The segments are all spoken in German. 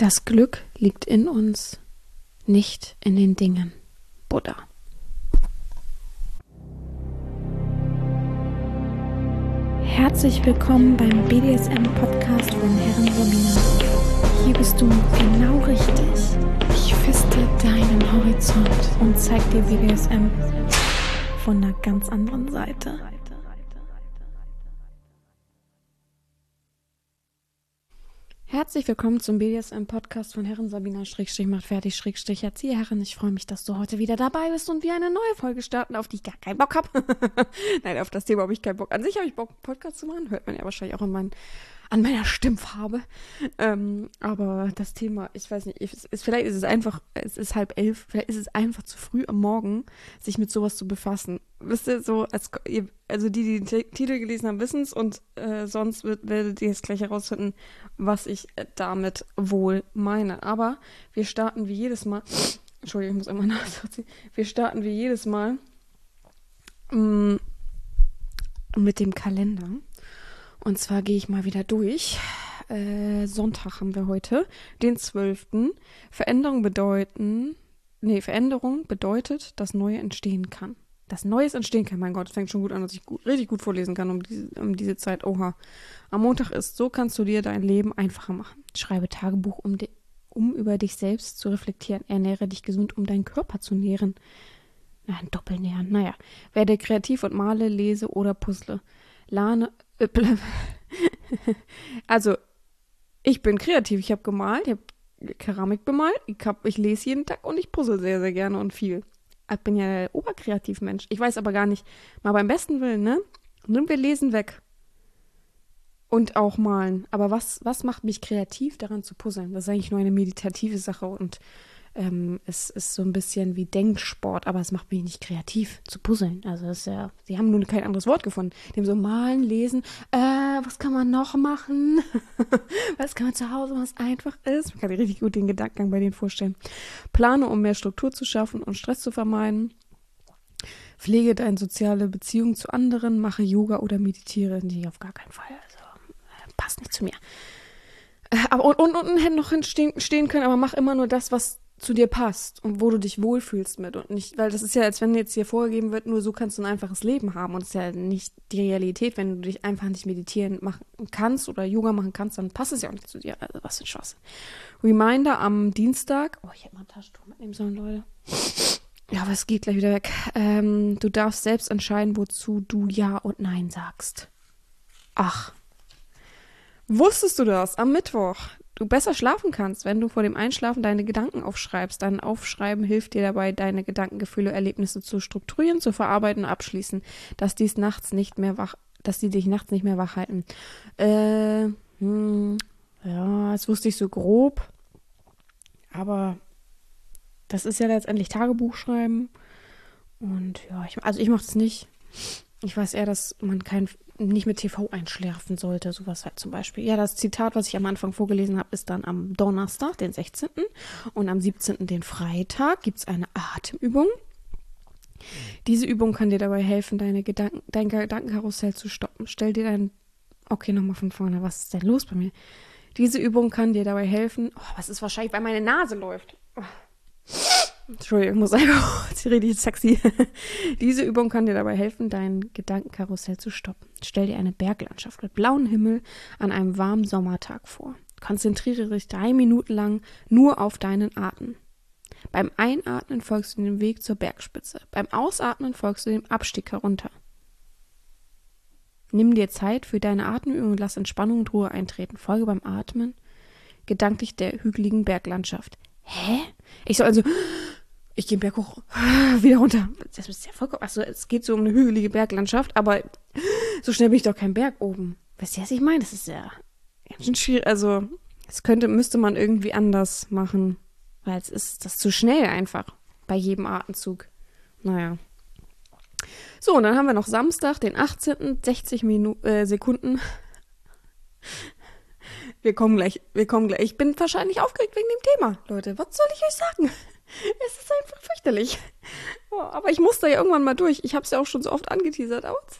Das Glück liegt in uns, nicht in den Dingen. Buddha. Herzlich willkommen beim BDSM-Podcast von Herren Sabina. Hier bist du genau richtig. Ich feste deinen Horizont und zeig dir BDSM von einer ganz anderen Seite. Herzlich willkommen zum BDSM-Podcast von Herren Sabina /macht fertig /Erzieherin. Ich freue mich, dass du heute wieder dabei bist und wir eine neue Folge starten, auf die ich gar keinen Bock habe. Nein, auf das Thema habe ich keinen Bock. An sich habe ich Bock, einen Podcast zu machen. Hört man ja wahrscheinlich auch an meiner Stimmfarbe. Aber das Thema, ich weiß nicht, vielleicht ist es einfach, es ist 10:30, vielleicht ist es einfach zu früh am Morgen, sich mit sowas zu befassen. Wisst ihr, so, also die den Titel gelesen haben, wissen es und sonst werdet ihr jetzt gleich herausfinden, was ich damit wohl meine. Aber wir starten wie jedes Mal, Entschuldigung, ich muss einmal nachziehen, wir starten wie jedes Mal mit dem Kalender. Und zwar gehe ich mal wieder durch. Sonntag haben wir heute, den 12. Veränderung bedeutet, dass Neue entstehen kann. Dass Neues entstehen kann, mein Gott, es fängt schon gut an, dass ich richtig gut vorlesen kann um diese Zeit. Oha. Am Montag ist, so kannst du dir dein Leben einfacher machen. Schreibe Tagebuch, um über dich selbst zu reflektieren. Ernähre dich gesund, um deinen Körper zu nähren. Ein Doppelnähren, naja. Werde kreativ und male, lese oder puzzle. Also, ich bin kreativ. Ich habe gemalt, ich habe Keramik bemalt, ich lese jeden Tag und ich puzzle sehr, sehr gerne und viel. Ich bin ja der Oberkreativmensch. Ich weiß aber gar nicht, mal beim besten Willen, ne? Nimm wir Lesen weg. Und auch malen. Aber was macht mich kreativ, daran zu puzzeln? Das ist eigentlich nur eine meditative Sache und es ist so ein bisschen wie Denksport, aber es macht mich nicht kreativ zu puzzeln. Also das ist ja, sie haben nun kein anderes Wort gefunden. Die haben so malen, lesen, was kann man noch machen? Was kann man zu Hause, was einfach ist? Man kann sich richtig gut den Gedankengang bei denen vorstellen. Plane, um mehr Struktur zu schaffen und Stress zu vermeiden. Pflege deine soziale Beziehung zu anderen, mache Yoga oder meditiere. Nee, auf gar keinen Fall. Also passt nicht zu mir. Aber und unten hätten noch stehen können, aber mach immer nur das, was zu dir passt und wo du dich wohlfühlst mit und nicht, weil das ist ja, als wenn jetzt hier vorgegeben wird, nur so kannst du ein einfaches Leben haben und das ist ja nicht die Realität, wenn du dich einfach nicht meditieren machen kannst oder Yoga machen kannst, dann passt es ja auch nicht zu dir, also was für ein Spaß. Reminder am Dienstag, ich hätte mal ein Taschentuch mitnehmen sollen, Leute. Ja, aber es geht gleich wieder weg. Du darfst selbst entscheiden, wozu du Ja und Nein sagst. Ach. Wusstest du das? Am Mittwoch du besser schlafen kannst, wenn du vor dem Einschlafen deine Gedanken aufschreibst. Dein Aufschreiben hilft dir dabei, deine Gedanken, Gefühle, Erlebnisse zu strukturieren, zu verarbeiten und abschließen, dass die dich nachts nicht mehr wach halten. Ja, das wusste ich so grob, aber das ist ja letztendlich Tagebuch schreiben und ja, ich mache es nicht. Ich weiß eher, dass man nicht mit TV einschläfen sollte, sowas halt zum Beispiel. Ja, das Zitat, was ich am Anfang vorgelesen habe, ist dann am Donnerstag, den 16. und am 17., den Freitag, gibt es eine Atemübung. Diese Übung kann dir dabei helfen, dein Gedankenkarussell zu stoppen. Nochmal von vorne, was ist denn los bei mir? Diese Übung kann dir dabei helfen, was ist wahrscheinlich, weil meine Nase läuft. Entschuldigung, ich muss einfach, das ist richtig sexy. Diese Übung kann dir dabei helfen, dein Gedankenkarussell zu stoppen. Stell dir eine Berglandschaft mit blauem Himmel an einem warmen Sommertag vor. Konzentriere dich 3 Minuten lang nur auf deinen Atem. Beim Einatmen folgst du dem Weg zur Bergspitze. Beim Ausatmen folgst du dem Abstieg herunter. Nimm dir Zeit für deine Atemübung und lass Entspannung und Ruhe eintreten. Folge beim Atmen gedanklich der hügeligen Berglandschaft. Hä? Ich gehe den Berg hoch, wieder runter. Das ist ja vollkommen, es geht so um eine hügelige Berglandschaft, aber so schnell bin ich doch kein Berg oben. Weißt du, was ich meine? Das ist ja ganz schön schwierig. Also, müsste man irgendwie anders machen, weil das ist zu schnell einfach bei jedem Atemzug. Naja. So, und dann haben wir noch Samstag, den 18., 60 Sekunden. Wir kommen gleich. Ich bin wahrscheinlich aufgeregt wegen dem Thema, Leute. Was soll ich euch sagen? Es ist einfach fürchterlich. Aber ich muss da ja irgendwann mal durch. Ich habe es ja auch schon so oft angeteasert, aber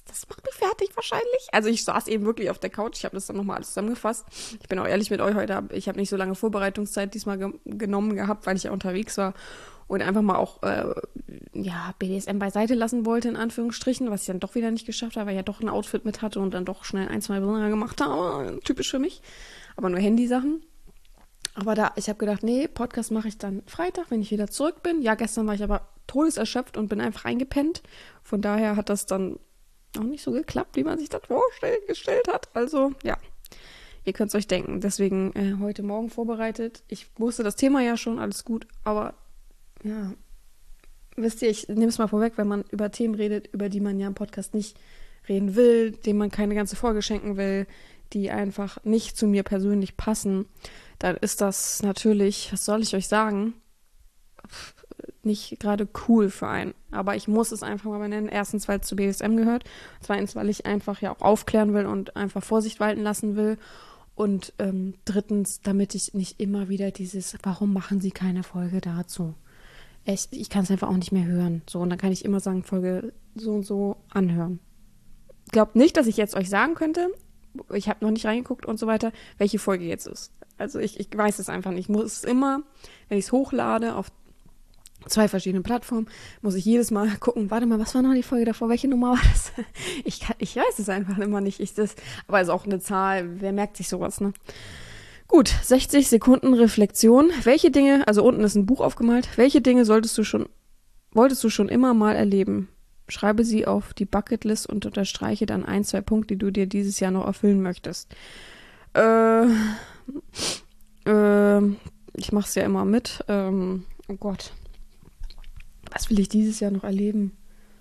das macht mich fertig wahrscheinlich. Also ich saß eben wirklich auf der Couch, ich habe das dann nochmal alles zusammengefasst. Ich bin auch ehrlich mit euch heute, ich habe nicht so lange Vorbereitungszeit diesmal genommen gehabt, weil ich ja unterwegs war und einfach mal auch BDSM beiseite lassen wollte, in Anführungsstrichen, was ich dann doch wieder nicht geschafft habe, weil ich ja doch ein Outfit mit hatte und dann doch schnell 1, 2 Bilder gemacht habe. Typisch für mich. Aber nur Handysachen. Aber ich habe gedacht, nee, Podcast mache ich dann Freitag, wenn ich wieder zurück bin. Ja, gestern war ich aber todeserschöpft und bin einfach eingepennt. Von daher hat das dann auch nicht so geklappt, wie man sich das vorgestellt hat. Also, ja, ihr könnt es euch denken. Deswegen heute Morgen vorbereitet. Ich wusste das Thema ja schon, alles gut. Aber, ja, wisst ihr, ich nehme es mal vorweg, wenn man über Themen redet, über die man ja im Podcast nicht reden will, denen man keine ganze Folge schenken will, die einfach nicht zu mir persönlich passen, dann ist das natürlich, was soll ich euch sagen, nicht gerade cool für einen. Aber ich muss es einfach mal benennen. Erstens, weil es zu BDSM gehört. Zweitens, weil ich einfach ja auch aufklären will und einfach Vorsicht walten lassen will. Und drittens, damit ich nicht immer wieder warum machen Sie keine Folge dazu? Ich kann es einfach auch nicht mehr hören. So, und dann kann ich immer sagen, Folge so und so anhören. Glaubt nicht, dass ich jetzt euch sagen könnte, ich habe noch nicht reingeguckt und so weiter, welche Folge jetzt ist. Also ich weiß es einfach nicht. Ich muss es immer, wenn ich es hochlade auf 2 verschiedenen Plattformen, muss ich jedes Mal gucken, warte mal, was war noch die Folge davor? Welche Nummer war das? Ich weiß es einfach immer nicht. Aber es ist auch eine Zahl, wer merkt sich sowas, ne? Gut, 60 Sekunden Reflexion. Welche Dinge, also unten ist ein Buch aufgemalt, welche Dinge wolltest du schon immer mal erleben? Schreibe sie auf die Bucketlist und unterstreiche dann 1, 2 Punkte, die du dir dieses Jahr noch erfüllen möchtest. Ich mache es ja immer mit. Oh Gott. Was will ich dieses Jahr noch erleben?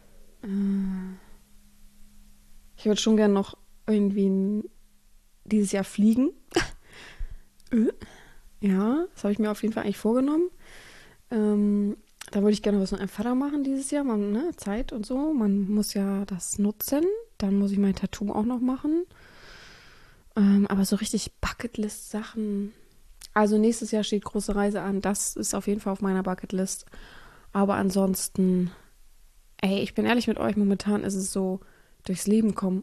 Ich würde schon gerne noch irgendwie dieses Jahr fliegen. Ja, das habe ich mir auf jeden Fall eigentlich vorgenommen. Da würde ich gerne was mit meinem Vater machen dieses Jahr. Zeit und so. Man muss ja das nutzen. Dann muss ich mein Tattoo auch noch machen. Aber so richtig Bucketlist-Sachen. Also nächstes Jahr steht große Reise an. Das ist auf jeden Fall auf meiner Bucketlist. Aber ansonsten, ich bin ehrlich mit euch, momentan ist es so, durchs Leben kommen.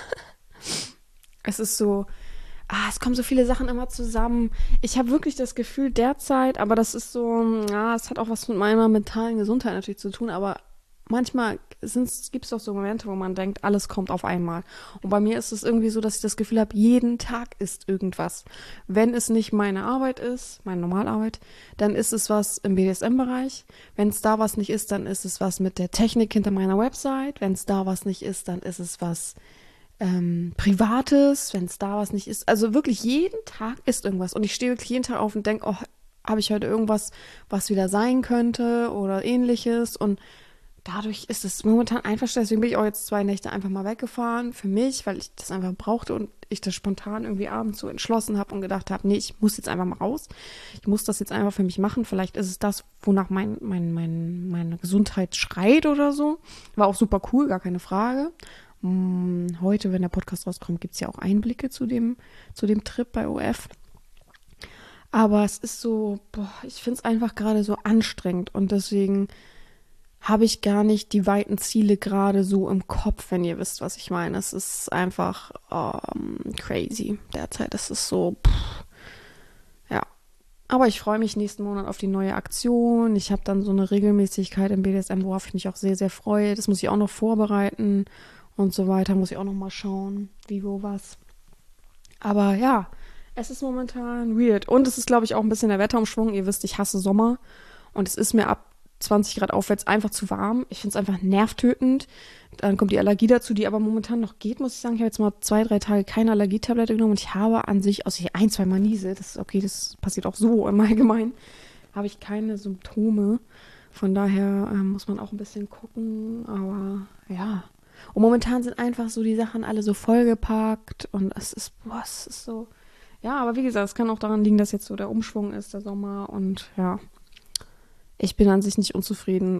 Es ist so, es kommen so viele Sachen immer zusammen. Ich habe wirklich das Gefühl derzeit, aber das ist so, es hat auch was mit meiner mentalen Gesundheit natürlich zu tun, aber manchmal gibt es doch so Momente, wo man denkt, alles kommt auf einmal. Und bei mir ist es irgendwie so, dass ich das Gefühl habe, jeden Tag ist irgendwas. Wenn es nicht meine Arbeit ist, meine Normalarbeit, dann ist es was im BDSM-Bereich. Wenn es da was nicht ist, dann ist es was mit der Technik hinter meiner Website. Wenn es da was nicht ist, dann ist es was Privates. Wenn es da was nicht ist. Also wirklich jeden Tag ist irgendwas. Und ich stehe wirklich jeden Tag auf und denke, habe ich heute irgendwas, was wieder sein könnte oder ähnliches. Und dadurch ist es momentan einfach schwer. Deswegen bin ich auch jetzt 2 Nächte einfach mal weggefahren für mich, weil ich das einfach brauchte und ich das spontan irgendwie abends so entschlossen habe und gedacht habe, nee, ich muss jetzt einfach mal raus. Ich muss das jetzt einfach für mich machen. Vielleicht ist es das, wonach meine Gesundheit schreit oder so. War auch super cool, gar keine Frage. Heute, wenn der Podcast rauskommt, gibt es ja auch Einblicke zu dem Trip bei OF. Aber es ist so, ich finde es einfach gerade so anstrengend und deswegen habe ich gar nicht die weiten Ziele gerade so im Kopf, wenn ihr wisst, was ich meine. Es ist einfach crazy derzeit. Es ist so, ja. Aber ich freue mich nächsten Monat auf die neue Aktion. Ich habe dann so eine Regelmäßigkeit im BDSM, worauf ich mich auch sehr, sehr freue. Das muss ich auch noch vorbereiten und so weiter. Muss ich auch noch mal schauen, wie, wo, was. Aber ja, es ist momentan weird. Und es ist, glaube ich, auch ein bisschen der Wetterumschwung. Ihr wisst, ich hasse Sommer. Und es ist mir ab 20 Grad aufwärts einfach zu warm. Ich finde es einfach nervtötend. Dann kommt die Allergie dazu, die aber momentan noch geht, muss ich sagen. Ich habe jetzt mal 2, 3 Tage keine Allergietablette genommen und ich habe an sich, außer 1, 2 Mal Niese, das ist okay, das passiert auch so im Allgemeinen, habe ich keine Symptome. Von daher muss man auch ein bisschen gucken, aber ja. Und momentan sind einfach so die Sachen alle so vollgepackt und es ist so, ja, aber wie gesagt, es kann auch daran liegen, dass jetzt so der Umschwung ist, der Sommer und ja. Ich bin an sich nicht unzufrieden,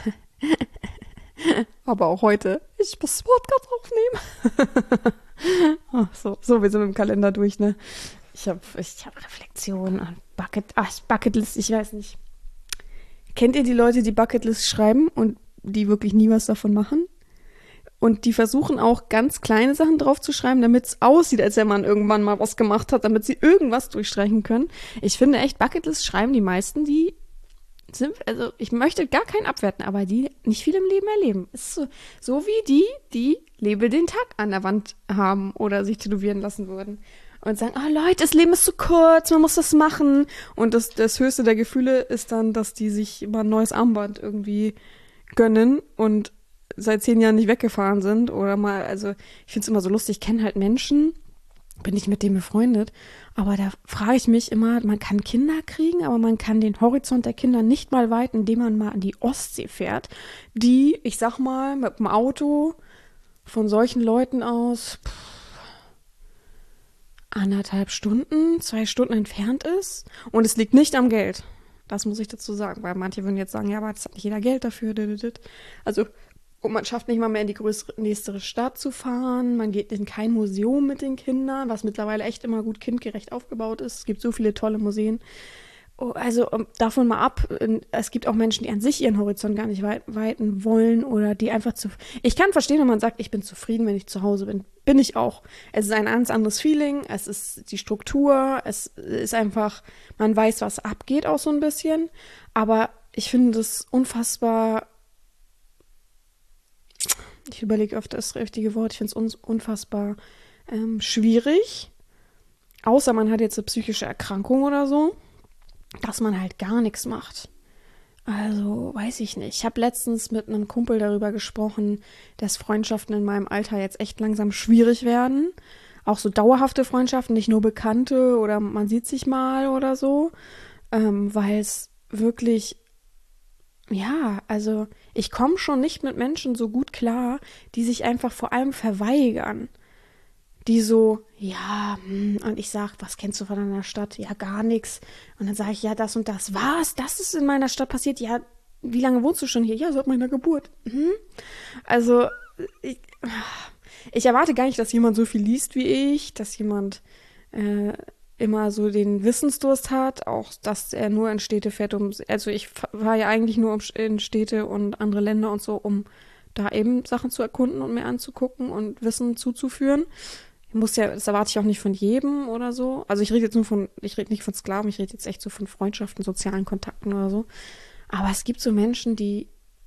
aber auch heute. Ich muss das Podcast aufnehmen. So, wir sind mit dem Kalender durch, ne? Ich hab Reflexion und Bucketlist, ich weiß nicht. Kennt ihr die Leute, die Bucketlist schreiben und die wirklich nie was davon machen? Und die versuchen auch ganz kleine Sachen draufzuschreiben, damit es aussieht, als wenn man irgendwann mal was gemacht hat, damit sie irgendwas durchstreichen können. Ich finde echt, Bucketlist schreiben die meisten, die sind, also ich möchte gar keinen abwerten, aber die nicht viel im Leben erleben. Es ist so wie die Lebe den Tag an der Wand haben oder sich tätowieren lassen würden. Und sagen, oh Leute, das Leben ist zu kurz, man muss das machen. Und das höchste der Gefühle ist dann, dass die sich immer ein neues Armband irgendwie gönnen und seit 10 Jahren nicht weggefahren sind. Oder mal, also ich finde es immer so lustig, ich kenne halt Menschen, bin ich mit denen befreundet, aber da frage ich mich immer, man kann Kinder kriegen, aber man kann den Horizont der Kinder nicht mal weiten, indem man mal an die Ostsee fährt, die, ich sag mal, mit dem Auto von solchen Leuten aus 1,5 Stunden, 2 Stunden entfernt ist. Und es liegt nicht am Geld. Das muss ich dazu sagen, weil manche würden jetzt sagen, ja, aber jetzt hat nicht jeder Geld dafür. Also, und man schafft nicht mal mehr in die nächste Stadt zu fahren. Man geht in kein Museum mit den Kindern, was mittlerweile echt immer gut kindgerecht aufgebaut ist. Es gibt so viele tolle Museen. Oh, also davon mal ab, es gibt auch Menschen, die an sich ihren Horizont gar nicht weiten wollen oder die einfach zu... Ich kann verstehen, wenn man sagt, ich bin zufrieden, wenn ich zu Hause bin. Bin ich auch. Es ist ein ganz anderes Feeling, es ist die Struktur, es ist einfach, man weiß, was abgeht auch so ein bisschen. Aber ich finde das unfassbar... Ich überlege öfter das richtige Wort, ich finde es unfassbar schwierig. Außer man hat jetzt eine psychische Erkrankung oder so, dass man halt gar nichts macht. Also, weiß ich nicht. Ich habe letztens mit einem Kumpel darüber gesprochen, dass Freundschaften in meinem Alter jetzt echt langsam schwierig werden. Auch so dauerhafte Freundschaften, nicht nur Bekannte oder man sieht sich mal oder so. Weil es wirklich, ja, also ich komme schon nicht mit Menschen so gut klar, die sich einfach vor allem verweigern. Die so, ja, und ich sag, was kennst du von deiner Stadt? Ja, gar nichts. Und dann sage ich, ja, das und das. Was? Das ist in meiner Stadt passiert? Ja, wie lange wohnst du schon hier? Ja, seit meiner Geburt. Also, ich erwarte gar nicht, dass jemand so viel liest wie ich, dass jemand immer so den Wissensdurst hat, auch dass er nur in Städte fährt, also ich war ja eigentlich nur in Städte und andere Länder und so, um da eben Sachen zu erkunden und mir anzugucken und Wissen zuzuführen. Das erwarte ich auch nicht von jedem oder so. Also ich rede nicht von Sklaven, ich rede jetzt echt so von Freundschaften, sozialen Kontakten oder so. Aber es gibt so Menschen, die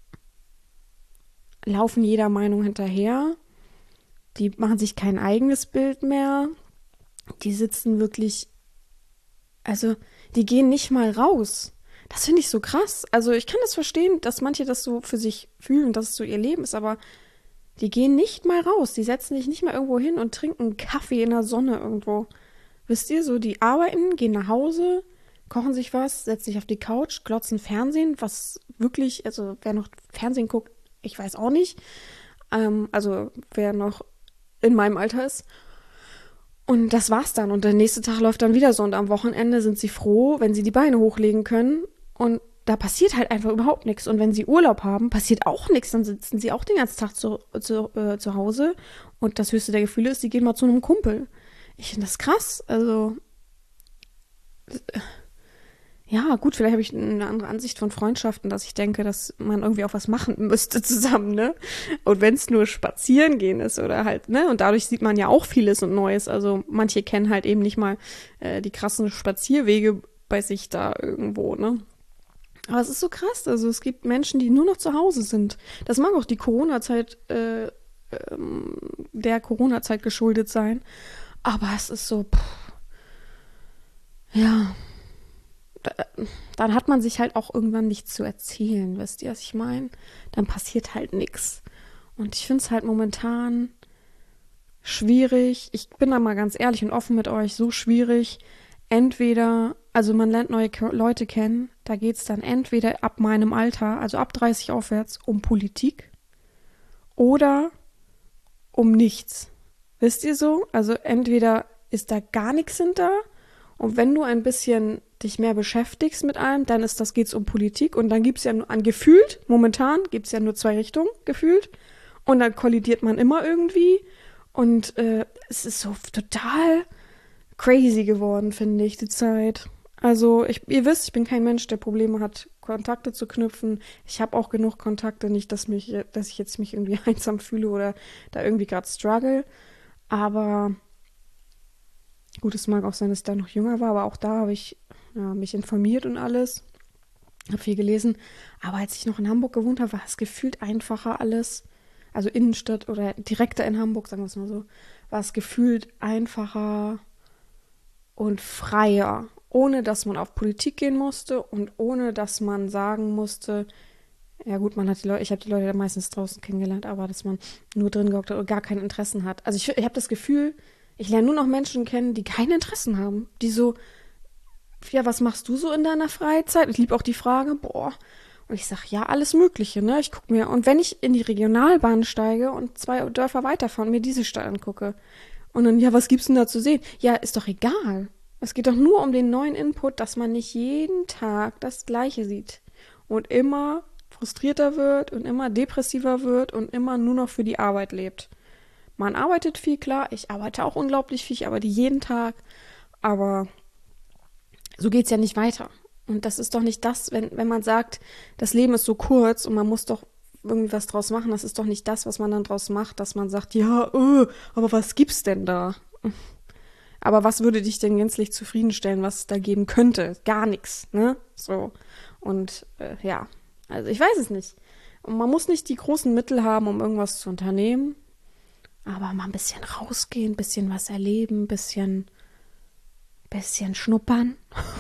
laufen jeder Meinung hinterher, die machen sich kein eigenes Bild mehr, die sitzen wirklich, also die gehen nicht mal raus. Das finde ich so krass. Also ich kann das verstehen, dass manche das so für sich fühlen, dass es so ihr Leben ist, aber die gehen nicht mal raus. Die setzen sich nicht mal irgendwo hin und trinken Kaffee in der Sonne irgendwo. Wisst ihr, so die arbeiten, gehen nach Hause, kochen sich was, setzen sich auf die Couch, glotzen Fernsehen, was wirklich, also wer noch Fernsehen guckt, ich weiß auch nicht. Also wer noch in meinem Alter ist. Und das war's dann. Und der nächste Tag läuft dann wieder so. Und am Wochenende sind sie froh, wenn sie die Beine hochlegen können. Und da passiert halt einfach überhaupt nichts. Und wenn sie Urlaub haben, passiert auch nichts. Dann sitzen sie auch den ganzen Tag zu Hause. Und das höchste der Gefühle ist, sie gehen mal zu einem Kumpel. Ich finde das krass. Also, ja, gut, vielleicht habe ich eine andere Ansicht von Freundschaften, dass ich denke, dass man irgendwie auch was machen müsste zusammen, ne? Und wenn es nur spazieren gehen ist oder halt, ne? Und dadurch sieht man ja auch vieles und Neues. Also manche kennen halt eben nicht mal die krassen Spazierwege bei sich da irgendwo, ne? Aber es ist so krass. Also es gibt Menschen, die nur noch zu Hause sind. Das mag auch die Corona-Zeit, der Corona-Zeit geschuldet sein. Aber es ist so, ja. Dann hat man sich halt auch irgendwann nichts zu erzählen, wisst ihr, was ich meine? Dann passiert halt nichts. Und ich finde es halt momentan schwierig. Ich bin da mal ganz ehrlich und offen mit euch, so schwierig. Entweder, also man lernt neue Leute kennen, da geht es dann entweder ab meinem Alter, also ab 30 aufwärts, um Politik oder um nichts. Wisst ihr so? Also entweder ist da gar nichts hinter und wenn du ein bisschen dich mehr beschäftigst mit allem, dann geht's um Politik und dann gibt's ja nur momentan gibt's ja nur 2 Richtungen, gefühlt. Und dann kollidiert man immer irgendwie. Und es ist so total crazy geworden, finde ich, die Zeit. Also, ihr wisst, ich bin kein Mensch, der Probleme hat, Kontakte zu knüpfen. Ich habe auch genug Kontakte, nicht, dass ich jetzt mich irgendwie einsam fühle oder da irgendwie gerade struggle. Aber gut, es mag auch sein, dass ich da noch jünger war, aber auch da habe ich mich informiert und alles. Habe viel gelesen. Aber als ich noch in Hamburg gewohnt habe, war es gefühlt einfacher alles. Also Innenstadt oder direkter in Hamburg, sagen wir es mal so, war es gefühlt einfacher und freier, ohne dass man auf Politik gehen musste und ohne dass man sagen musste, ja gut, man hat die Leute, ich habe die Leute meistens draußen kennengelernt, aber dass man nur drin gehockt hat oder gar keine Interessen hat. Also ich habe das Gefühl, ich lerne nur noch Menschen kennen, die keine Interessen haben, die so, ja, was machst du so in deiner Freizeit? Ich liebe auch die Frage, boah. Und ich sage, ja, alles Mögliche, ne? Ich gucke mir, und wenn ich in die Regionalbahn steige und 2 Dörfer weiterfahre und mir diese Stadt angucke, und dann, ja, was gibt's denn da zu sehen? Ja, ist doch egal. Es geht doch nur um den neuen Input, dass man nicht jeden Tag das Gleiche sieht und immer frustrierter wird und immer depressiver wird und immer nur noch für die Arbeit lebt. Man arbeitet viel, klar, ich arbeite auch unglaublich viel, ich arbeite jeden Tag, aber so geht's ja nicht weiter. Und das ist doch nicht das, wenn man sagt, das Leben ist so kurz und man muss doch irgendwie was draus machen, das ist doch nicht das, was man dann draus macht, dass man sagt, ja, aber was gibt's denn da? Aber was würde dich denn gänzlich zufriedenstellen, was es da geben könnte? Gar nichts, ne? So. Und ja, also ich weiß es nicht. Und man muss nicht die großen Mittel haben, um irgendwas zu unternehmen, aber mal ein bisschen rausgehen, ein bisschen was erleben, ein bisschen schnuppern.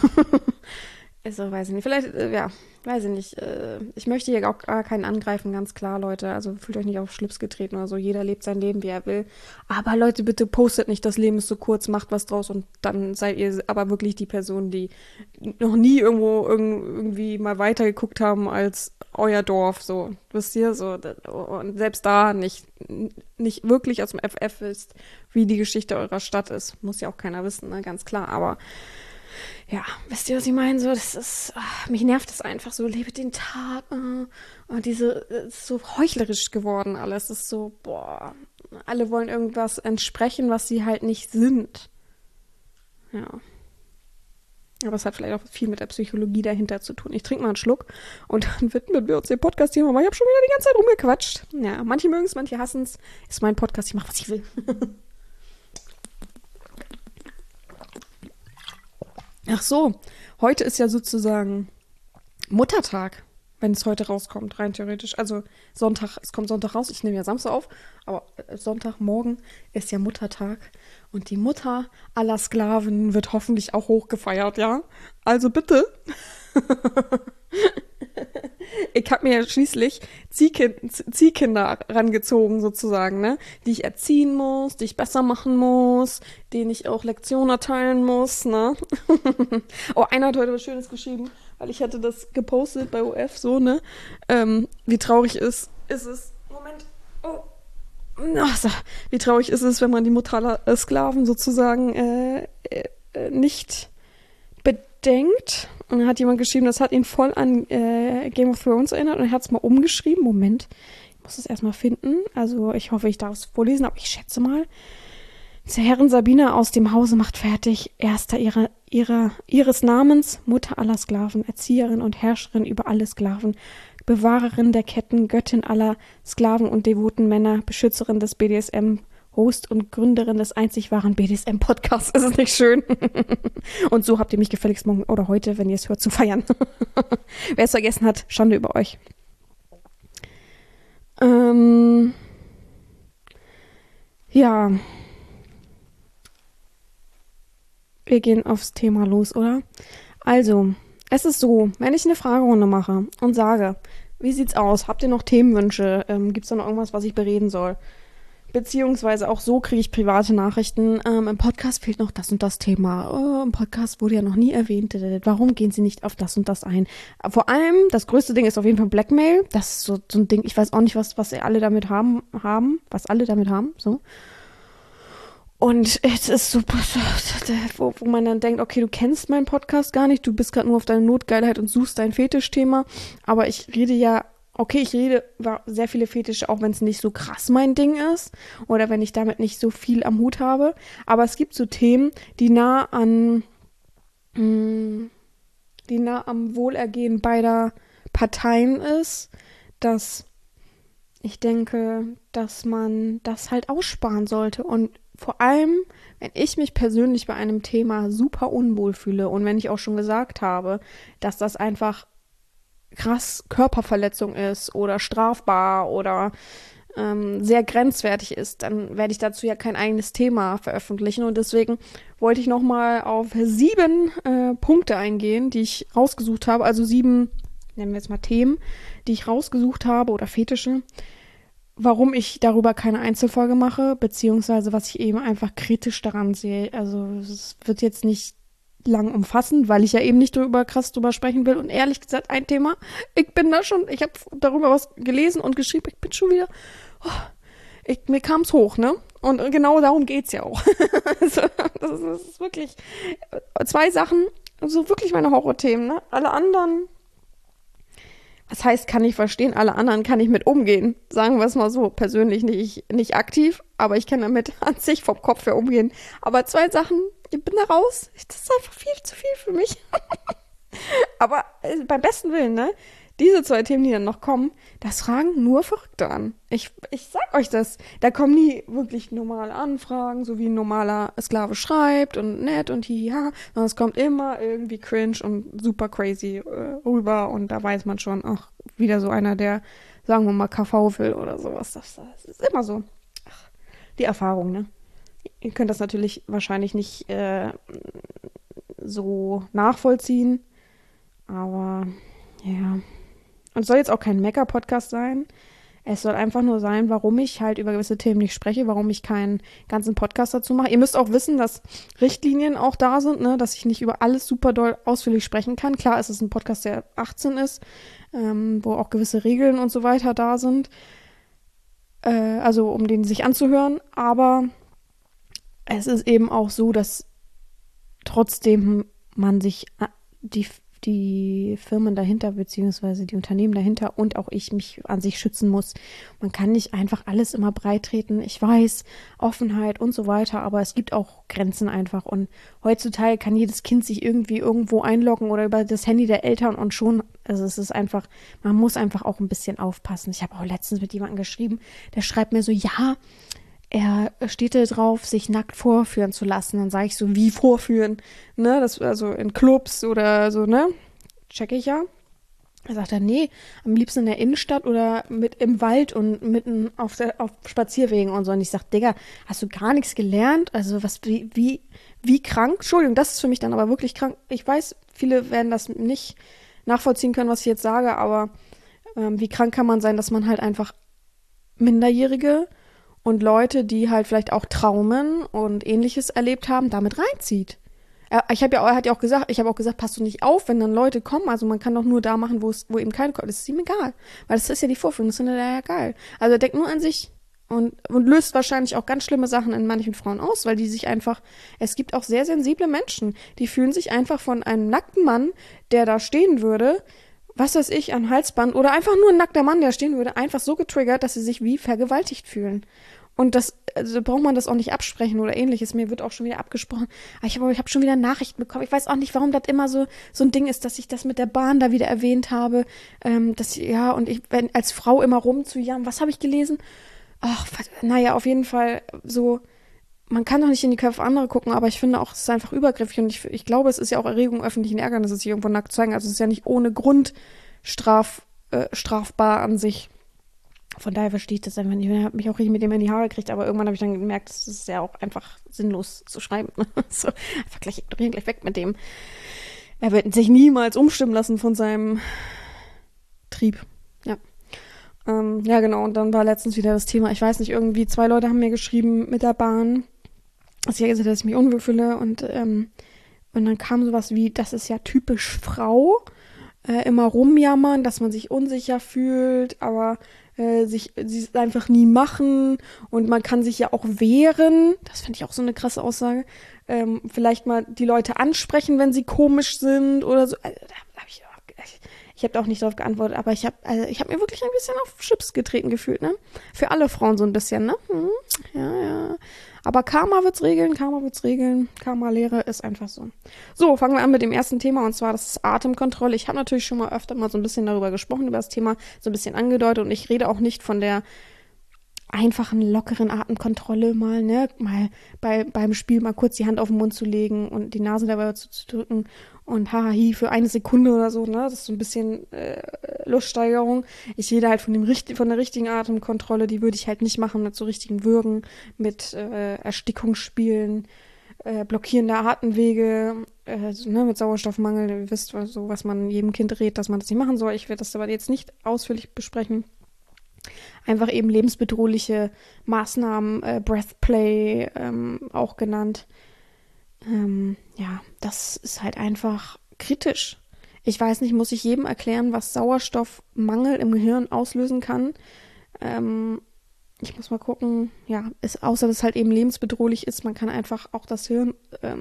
Also, weiß ich nicht. Vielleicht, ja, weiß ich nicht. Ich möchte hier auch gar keinen angreifen, ganz klar, Leute. Also fühlt euch nicht auf Schlips getreten oder so. Jeder lebt sein Leben, wie er will. Aber Leute, bitte postet nicht, das Leben ist so kurz, macht was draus und dann seid ihr aber wirklich die Person, die noch nie irgendwo irgendwie mal weitergeguckt haben als euer Dorf, so. Wisst ihr? So. Und selbst da nicht wirklich aus dem FF wisst, wie die Geschichte eurer Stadt ist. Muss ja auch keiner wissen, ne? Ganz klar. Aber ja, wisst ihr, was ich meine? So, das ist, mich nervt das einfach so, lebe den Tag, und ist so heuchlerisch geworden alles. Das ist so, boah, alle wollen irgendwas entsprechen, was sie halt nicht sind. Ja. Aber es hat vielleicht auch viel mit der Psychologie dahinter zu tun. Ich trinke mal einen Schluck und dann widmen wir uns dem Podcast-Thema, weil ich habe schon wieder die ganze Zeit rumgequatscht. Ja, manche mögen es, manche hassen es. Ist mein Podcast, ich mache, was ich will. Ach so, heute ist ja sozusagen Muttertag, wenn es heute rauskommt, rein theoretisch. Also Sonntag, es kommt Sonntag raus, ich nehme ja Samstag auf, aber Sonntagmorgen ist ja Muttertag. Und die Mutter aller Sklaven wird hoffentlich auch hochgefeiert, ja? Also bitte. Ich habe mir ja schließlich Ziehkinder rangezogen, sozusagen, ne? Die ich erziehen muss, die ich besser machen muss, denen ich auch Lektionen erteilen muss, ne? Oh, einer hat heute was Schönes geschrieben, weil ich hatte das gepostet bei OF, so, ne? Wie traurig ist es. Moment. Oh. So. Wie traurig ist es, wenn man die Mutter aller Sklaven sozusagen nicht bedenkt. Und dann hat jemand geschrieben, das hat ihn voll an Game of Thrones erinnert und er hat es mal umgeschrieben. Moment, ich muss es erstmal finden. Also ich hoffe, ich darf es vorlesen, aber ich schätze mal. Zur Herrin Sabina aus dem Hause macht fertig, Erster ihres Namens, Mutter aller Sklaven, Erzieherin und Herrscherin über alle Sklaven, Bewahrerin der Ketten, Göttin aller Sklaven und devoten Männer, Beschützerin des BDSM, Host und Gründerin des einzig wahren BDSM-Podcasts. Ist es nicht schön? Und so habt ihr mich gefälligst morgen oder heute, wenn ihr es hört, zu feiern. Wer es vergessen hat, Schande über euch. Ja. Wir gehen aufs Thema los, oder? Also, es ist so, wenn ich eine Fragerunde mache und sage, wie sieht's aus? Habt ihr noch Themenwünsche? Gibt's da noch irgendwas, was ich bereden soll? Beziehungsweise auch so kriege ich private Nachrichten. Im Podcast fehlt noch das und das Thema. Oh, im Podcast wurde ja noch nie erwähnt. Warum gehen Sie nicht auf das und das ein? Vor allem, das größte Ding ist auf jeden Fall Blackmail. Das ist so ein Ding, ich weiß auch nicht, was alle damit haben, so. Und es ist so, wo man dann denkt, okay, du kennst meinen Podcast gar nicht, du bist gerade nur auf deine Notgeilheit und suchst dein Fetischthema. Aber ich rede über sehr viele Fetische, auch wenn es nicht so krass mein Ding ist oder wenn ich damit nicht so viel am Hut habe. Aber es gibt so Themen, die nah an die nah am Wohlergehen beider Parteien ist, dass ich denke, dass man das halt aussparen sollte. Und vor allem, wenn ich mich persönlich bei einem Thema super unwohl fühle und wenn ich auch schon gesagt habe, dass das einfach krass Körperverletzung ist oder strafbar oder sehr grenzwertig ist, dann werde ich dazu ja kein eigenes Thema veröffentlichen. Und deswegen wollte ich nochmal auf 7 Punkte eingehen, die ich rausgesucht habe. Also 7, nennen wir jetzt mal Themen, die ich rausgesucht habe oder Fetische, warum ich darüber keine Einzelfolge mache, beziehungsweise was ich eben einfach kritisch daran sehe. Also es wird jetzt nicht lang umfassend, weil ich ja eben nicht krass drüber sprechen will. Und ehrlich gesagt, ein Thema, ich habe darüber was gelesen und geschrieben, ich bin schon wieder, mir kam es hoch, ne? Und genau darum geht's ja auch. Also, das ist wirklich 2 Sachen, so wirklich meine Horrorthemen, ne? Alle anderen, was heißt, kann ich verstehen, alle anderen kann ich mit umgehen. Sagen wir es mal so, persönlich nicht aktiv, aber ich kann damit an sich vom Kopf her umgehen. Aber 2 Sachen, ich bin da raus. Das ist einfach viel zu viel für mich. Aber beim besten Willen, ne? Diese 2 Themen, die dann noch kommen, das fragen nur Verrückte an. Ich sag euch das. Da kommen nie wirklich normale Anfragen, so wie ein normaler Sklave schreibt und nett und hiha. Sondern es kommt immer irgendwie cringe und super crazy rüber. Und da weiß man schon, ach, wieder so einer, der, sagen wir mal, KV will oder sowas. Das ist immer so. Ach, die Erfahrung, ne? Ihr könnt das natürlich wahrscheinlich nicht so nachvollziehen. Aber ja. Und es soll jetzt auch kein Mecker-Podcast sein. Es soll einfach nur sein, warum ich halt über gewisse Themen nicht spreche, warum ich keinen ganzen Podcast dazu mache. Ihr müsst auch wissen, dass Richtlinien auch da sind, ne, dass ich nicht über alles super doll ausführlich sprechen kann. Klar, es ist ein Podcast, der 18 ist, wo auch gewisse Regeln und so weiter da sind. Also um den sich anzuhören. Aber es ist eben auch so, dass trotzdem man sich die Firmen dahinter, beziehungsweise die Unternehmen dahinter und auch ich mich an sich schützen muss. Man kann nicht einfach alles immer breit treten. Ich weiß, Offenheit und so weiter, aber es gibt auch Grenzen einfach. Und heutzutage kann jedes Kind sich irgendwie irgendwo einloggen oder über das Handy der Eltern und schon, also es ist einfach, man muss einfach auch ein bisschen aufpassen. Ich habe auch letztens mit jemandem geschrieben, der schreibt mir so, ja, er steht da drauf, sich nackt vorführen zu lassen. Dann sage ich so, wie vorführen? Ne, das also in Clubs oder so, ne? Checke ich ja. Er sagt dann, nee, am liebsten in der Innenstadt oder mit im Wald und mitten auf Spazierwegen und so. Und ich sag, Digga, hast du gar nichts gelernt? Also wie krank? Entschuldigung, das ist für mich dann aber wirklich krank. Ich weiß, viele werden das nicht nachvollziehen können, was ich jetzt sage, aber wie krank kann man sein, dass man halt einfach Minderjährige und Leute, die halt vielleicht auch Traumen und Ähnliches erlebt haben, damit reinzieht. Er hat ja auch gesagt, passt du nicht auf, wenn dann Leute kommen. Also man kann doch nur da machen, wo eben keine kommt. Das ist ihm egal. Weil das ist ja die Vorführung, das findet er ja geil. Also er denkt nur an sich und löst wahrscheinlich auch ganz schlimme Sachen in manchen Frauen aus, weil die sich einfach, es gibt auch sehr sensible Menschen, die fühlen sich einfach von einem nackten Mann, der da stehen würde, was weiß ich, ein Halsband oder einfach nur ein nackter Mann, der stehen würde, einfach so getriggert, dass sie sich wie vergewaltigt fühlen. Und das, also braucht man das auch nicht absprechen oder ähnliches. Mir wird auch schon wieder abgesprochen. Aber ich hab schon wieder Nachrichten bekommen. Ich weiß auch nicht, warum das immer so ein Ding ist, dass ich das mit der Bahn da wieder erwähnt habe. Als Frau immer rumzujammern. Was habe ich gelesen? Ach, naja, auf jeden Fall so, man kann doch nicht in die Köpfe anderer gucken, aber ich finde auch, es ist einfach übergriffig. Und ich glaube, es ist ja auch Erregung öffentlichen Ärgernisses, sich irgendwo nackt zeigen. Also es ist ja nicht ohne Grund strafbar an sich. Von daher verstehe ich das einfach nicht. Ich habe mich auch richtig mit dem in die Haare gekriegt, aber irgendwann habe ich dann gemerkt, das ist ja auch einfach sinnlos zu schreiben. So, einfach gleich ignorieren, gleich weg mit dem. Er wird sich niemals umstimmen lassen von seinem Trieb. Ja. Ja, genau. Und dann war letztens wieder das Thema, ich weiß nicht, irgendwie 2 Leute haben mir geschrieben mit der Bahn, dass ich gesagt habe, dass ich mich unwohl fühle. Und dann kam sowas wie, das ist ja typisch Frau, immer rumjammern, dass man sich unsicher fühlt, aber sie es einfach nie machen und man kann sich ja auch wehren. Das finde ich auch so eine krasse Aussage. Vielleicht mal die Leute ansprechen, wenn sie komisch sind oder so. Also, Ich habe auch nicht darauf geantwortet, aber ich hab mir wirklich ein bisschen auf Chips getreten gefühlt, ne? Für alle Frauen so ein bisschen, ne? Ja. Aber Karma wird's regeln. Karma-Lehre ist einfach so. So, fangen wir an mit dem ersten Thema, und zwar das ist Atemkontrolle. Ich habe natürlich schon mal öfter mal so ein bisschen darüber gesprochen, über das Thema, so ein bisschen angedeutet, und ich rede auch nicht von der einfachen, lockeren Atemkontrolle mal, ne? Mal beim Spiel mal kurz die Hand auf den Mund zu legen und die Nase dabei zu drücken und hahahi für 1 Sekunde oder so, ne? Das ist so ein bisschen Luststeigerung. Ich rede halt von der richtigen Atemkontrolle, die würde ich halt nicht machen mit so richtigen Würgen, mit Erstickungsspielen, Blockieren der Atemwege, so, ne, mit Sauerstoffmangel. Ihr wisst so, was man jedem Kind rät, dass man das nicht machen soll. Ich werde das aber jetzt nicht ausführlich besprechen. Einfach eben lebensbedrohliche Maßnahmen, Breathplay auch genannt. Ja, das ist halt einfach kritisch. Ich weiß nicht, muss ich jedem erklären, was Sauerstoffmangel im Gehirn auslösen kann? Ich muss mal gucken, ja, außer dass es halt eben lebensbedrohlich ist, man kann einfach auch das Hirn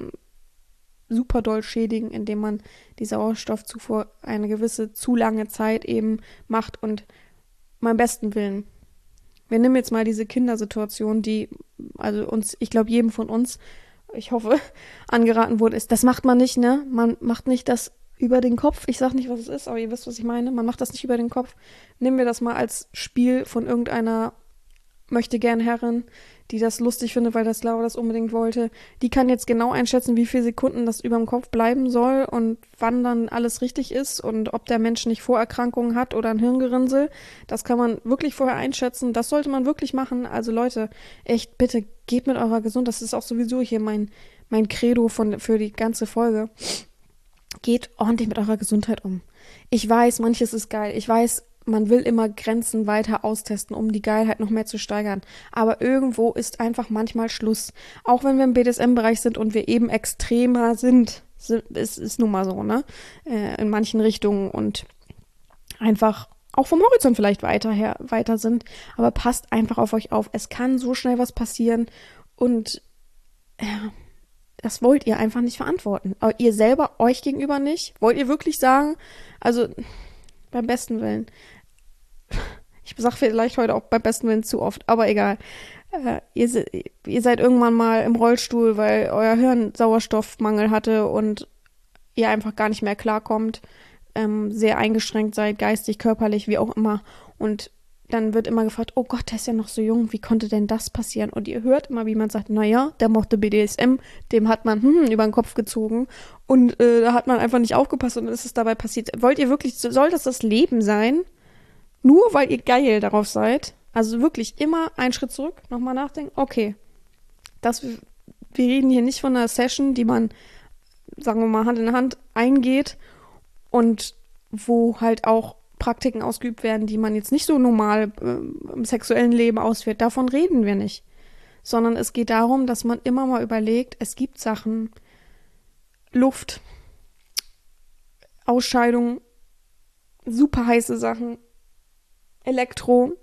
super doll schädigen, indem man die Sauerstoffzufuhr eine gewisse zu lange Zeit eben macht, und meinem besten Willen. Wir nehmen jetzt mal diese Kindersituation, die also uns, ich glaube jedem von uns, ich hoffe, angeraten wurde, ist, das macht man nicht, ne? Man macht nicht das über den Kopf. Ich sag nicht, was es ist, aber ihr wisst, was ich meine. Man macht das nicht über den Kopf. Nehmen wir das mal als Spiel von irgendeiner Möchtegern-Herrin, die das lustig findet, weil das Laura das unbedingt wollte. Die kann jetzt genau einschätzen, wie viele Sekunden das über dem Kopf bleiben soll und wann dann alles richtig ist und ob der Mensch nicht Vorerkrankungen hat oder ein Hirngerinnsel. Das kann man wirklich vorher einschätzen. Das sollte man wirklich machen. Also Leute, echt, bitte geht mit eurer Gesundheit. Das ist auch sowieso hier mein Credo für die ganze Folge. Geht ordentlich mit eurer Gesundheit um. Ich weiß, manches ist geil. Ich weiß, man will immer Grenzen weiter austesten, um die Geilheit noch mehr zu steigern. Aber irgendwo ist einfach manchmal Schluss. Auch wenn wir im BDSM-Bereich sind und wir eben extremer sind. Ist nun mal so, ne? In manchen Richtungen und einfach auch vom Horizont vielleicht weiter sind. Aber passt einfach auf euch auf. Es kann so schnell was passieren und das wollt ihr einfach nicht verantworten. Aber ihr selber euch gegenüber nicht. Wollt ihr wirklich sagen, also beim besten Willen. Ich sage vielleicht heute auch beim besten Willen zu oft, aber egal. Ihr seid irgendwann mal im Rollstuhl, weil euer Hirn Sauerstoffmangel hatte und ihr einfach gar nicht mehr klarkommt, sehr eingeschränkt seid, geistig, körperlich, wie auch immer. Und dann wird immer gefragt, oh Gott, der ist ja noch so jung, wie konnte denn das passieren? Und ihr hört immer, wie man sagt, naja, der mochte BDSM, dem hat man über den Kopf gezogen und da hat man einfach nicht aufgepasst und dann ist es dabei passiert. Wollt ihr wirklich, soll das Leben sein? Nur weil ihr geil darauf seid? Also wirklich immer einen Schritt zurück, nochmal nachdenken, okay, wir reden hier nicht von einer Session, die man, sagen wir mal, Hand in Hand eingeht und wo halt auch Praktiken ausgeübt werden, die man jetzt nicht so normal im sexuellen Leben ausführt. Davon reden wir nicht. Sondern es geht darum, dass man immer mal überlegt, es gibt Sachen, Luft, Ausscheidung, super heiße Sachen, Elektro,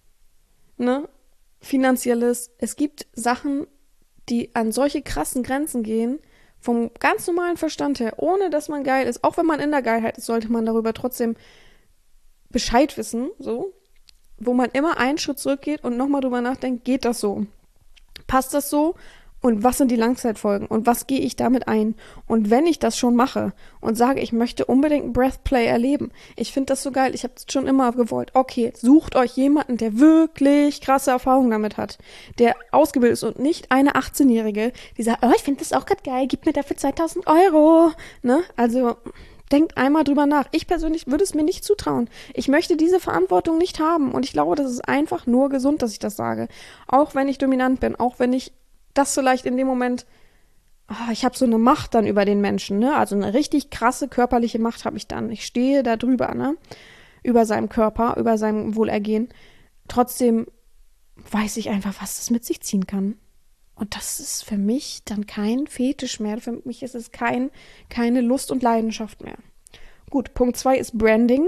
ne, Finanzielles. Es gibt Sachen, die an solche krassen Grenzen gehen, vom ganz normalen Verstand her, ohne dass man geil ist. Auch wenn man in der Geilheit ist, sollte man darüber trotzdem Bescheid wissen, so, wo man immer einen Schritt zurückgeht und nochmal drüber nachdenkt, geht das so? Passt das so? Und was sind die Langzeitfolgen? Und was gehe ich damit ein? Und wenn ich das schon mache und sage, ich möchte unbedingt ein Breathplay erleben, ich finde das so geil, ich habe es schon immer gewollt, okay, sucht euch jemanden, der wirklich krasse Erfahrungen damit hat, der ausgebildet ist und nicht eine 18-Jährige, die sagt, oh, ich finde das auch gerade geil, gib mir dafür 2.000 Euro, ne? Also denkt einmal drüber nach. Ich persönlich würde es mir nicht zutrauen. Ich möchte diese Verantwortung nicht haben. Und ich glaube, das ist einfach nur gesund, dass ich das sage. Auch wenn ich dominant bin, auch wenn ich das vielleicht in dem Moment, ich habe so eine Macht dann über den Menschen, ne? Also eine richtig krasse körperliche Macht habe ich dann. Ich stehe da drüber, ne? Über seinem Körper, über seinem Wohlergehen. Trotzdem weiß ich einfach, was das mit sich ziehen kann. Und das ist für mich dann kein Fetisch mehr. Für mich ist es keine Lust und Leidenschaft mehr. Gut, Punkt 2 ist Branding.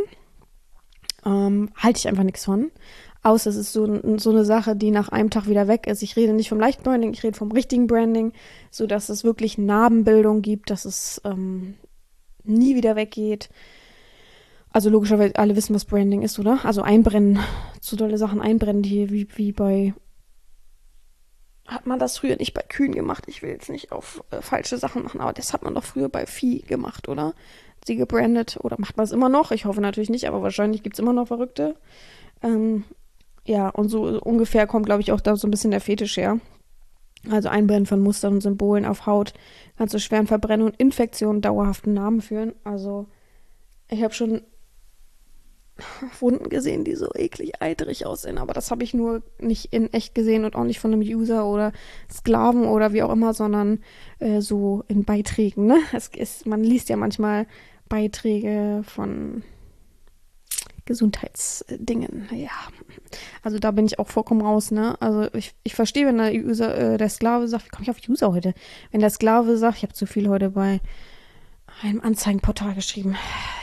Halte ich einfach nichts von. Außer es ist so eine Sache, die nach einem Tag wieder weg ist. Ich rede nicht vom leichten Branding, ich rede vom richtigen Branding, sodass es wirklich Narbenbildung gibt, dass es nie wieder weggeht. Also logischerweise, alle wissen, was Branding ist, oder? Also einbrennen, zu dolle Sachen einbrennen, die wie bei, hat man das früher nicht bei Kühen gemacht? Ich will jetzt nicht auf falsche Sachen machen, aber das hat man doch früher bei Vieh gemacht, oder? Sie gebrandet, oder macht man es immer noch? Ich hoffe natürlich nicht, aber wahrscheinlich gibt es immer noch Verrückte. Ähm, ja, und so ungefähr kommt, glaube ich, auch da so ein bisschen der Fetisch her. Also Einbrennen von Mustern und Symbolen auf Haut kann zu schweren Verbrennungen und Infektionen dauerhaften Namen führen. Also ich habe schon Wunden gesehen, die so eklig eitrig aussehen, aber das habe ich nur nicht in echt gesehen und auch nicht von einem User oder Sklaven oder wie auch immer, sondern so in Beiträgen. Ne? Man liest ja manchmal Beiträge von Gesundheitsdingen. Ja, also da bin ich auch vollkommen raus. Ne? Also ich verstehe, wenn der Sklave sagt, wie komme ich auf User heute? Wenn der Sklave sagt, ich habe zu viel heute bei einem Anzeigenportal geschrieben,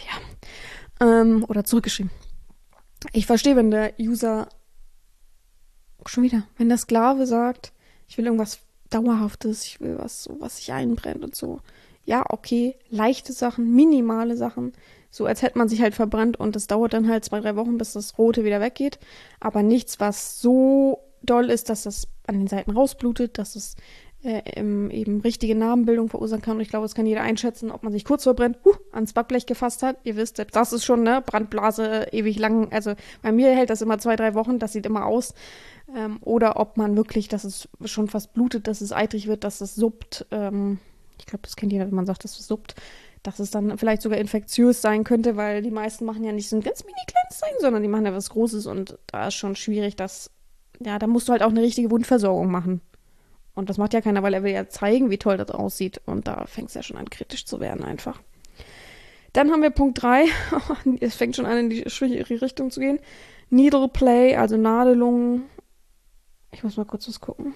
oder zurückgeschrieben. Ich verstehe, wenn der User schon wieder, wenn der Sklave sagt, ich will irgendwas Dauerhaftes, ich will was, so, was sich einbrennt und so. Ja, okay, leichte Sachen, minimale Sachen, so als hätte man sich halt verbrannt und es dauert dann halt 2, 3 Wochen, bis das Rote wieder weggeht. Aber nichts, was so doll ist, dass es an den Seiten rausblutet, dass es eben richtige Narbenbildung verursachen kann. Und ich glaube, das kann jeder einschätzen, ob man sich kurz verbrennt, ans Backblech gefasst hat. Ihr wisst, das ist schon, ne, Brandblase ewig lang. Also bei mir hält das immer 2, 3 Wochen, das sieht immer aus. Oder ob man wirklich, dass es schon fast blutet, dass es eitrig wird, dass es suppt. Ich glaube, das kennt jeder, wenn man sagt, dass es suppt. Dass es dann vielleicht sogar infektiös sein könnte, weil die meisten machen ja nicht so ein ganz mini kleines Sein, sondern die machen ja was Großes und da ist schon schwierig, da musst du halt auch eine richtige Wundversorgung machen. Und das macht ja keiner, weil er will ja zeigen, wie toll das aussieht. Und da fängt es ja schon an, kritisch zu werden einfach. Dann haben wir Punkt 3. Es fängt schon an, in die schwierige Richtung zu gehen. Needle Play, also Nadelung. Ich muss mal kurz was gucken.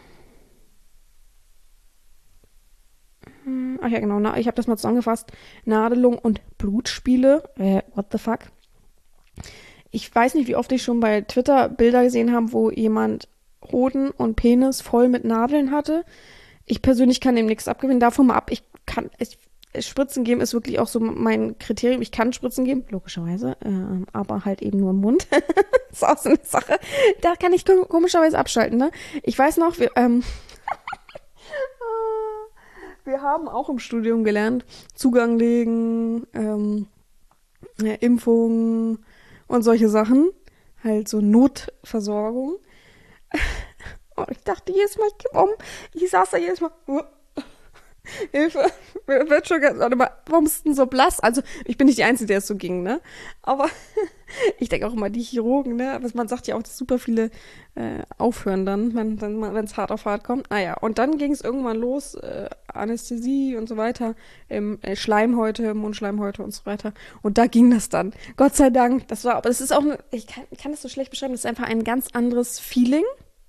Ach ja, genau. Ich habe das mal zusammengefasst. Nadelung und Blutspiele. What the fuck? Ich weiß nicht, wie oft ich schon bei Twitter Bilder gesehen habe, wo jemand Hoden und Penis voll mit Nadeln hatte. Ich persönlich kann dem nichts abgewinnen. Davon mal ab, Spritzen geben ist wirklich auch so mein Kriterium. Ich kann Spritzen geben, logischerweise, aber halt eben nur im Mund. Das ist auch so eine Sache. Da kann ich komischerweise abschalten, ne? Ich weiß noch, wir haben auch im Studium gelernt, Zugang legen, Impfungen und solche Sachen. Halt so Notversorgung. Und ich dachte jedes Mal, ich kipp um. Ich saß da jedes Mal. Hilfe, mir wird schon ganz, warte mal, warum ist denn so blass? Also, ich bin nicht die Einzige, der es so ging, ne? Aber ich denke auch immer, die Chirurgen, ne? Aber man sagt ja auch, dass super viele aufhören dann, wenn es hart auf hart kommt. Naja, und dann ging es irgendwann los, Anästhesie und so weiter, Schleimhäute, Mundschleimhäute und so weiter. Und da ging das dann. Gott sei Dank. Aber das ist auch, ich kann das so schlecht beschreiben, das ist einfach ein ganz anderes Feeling.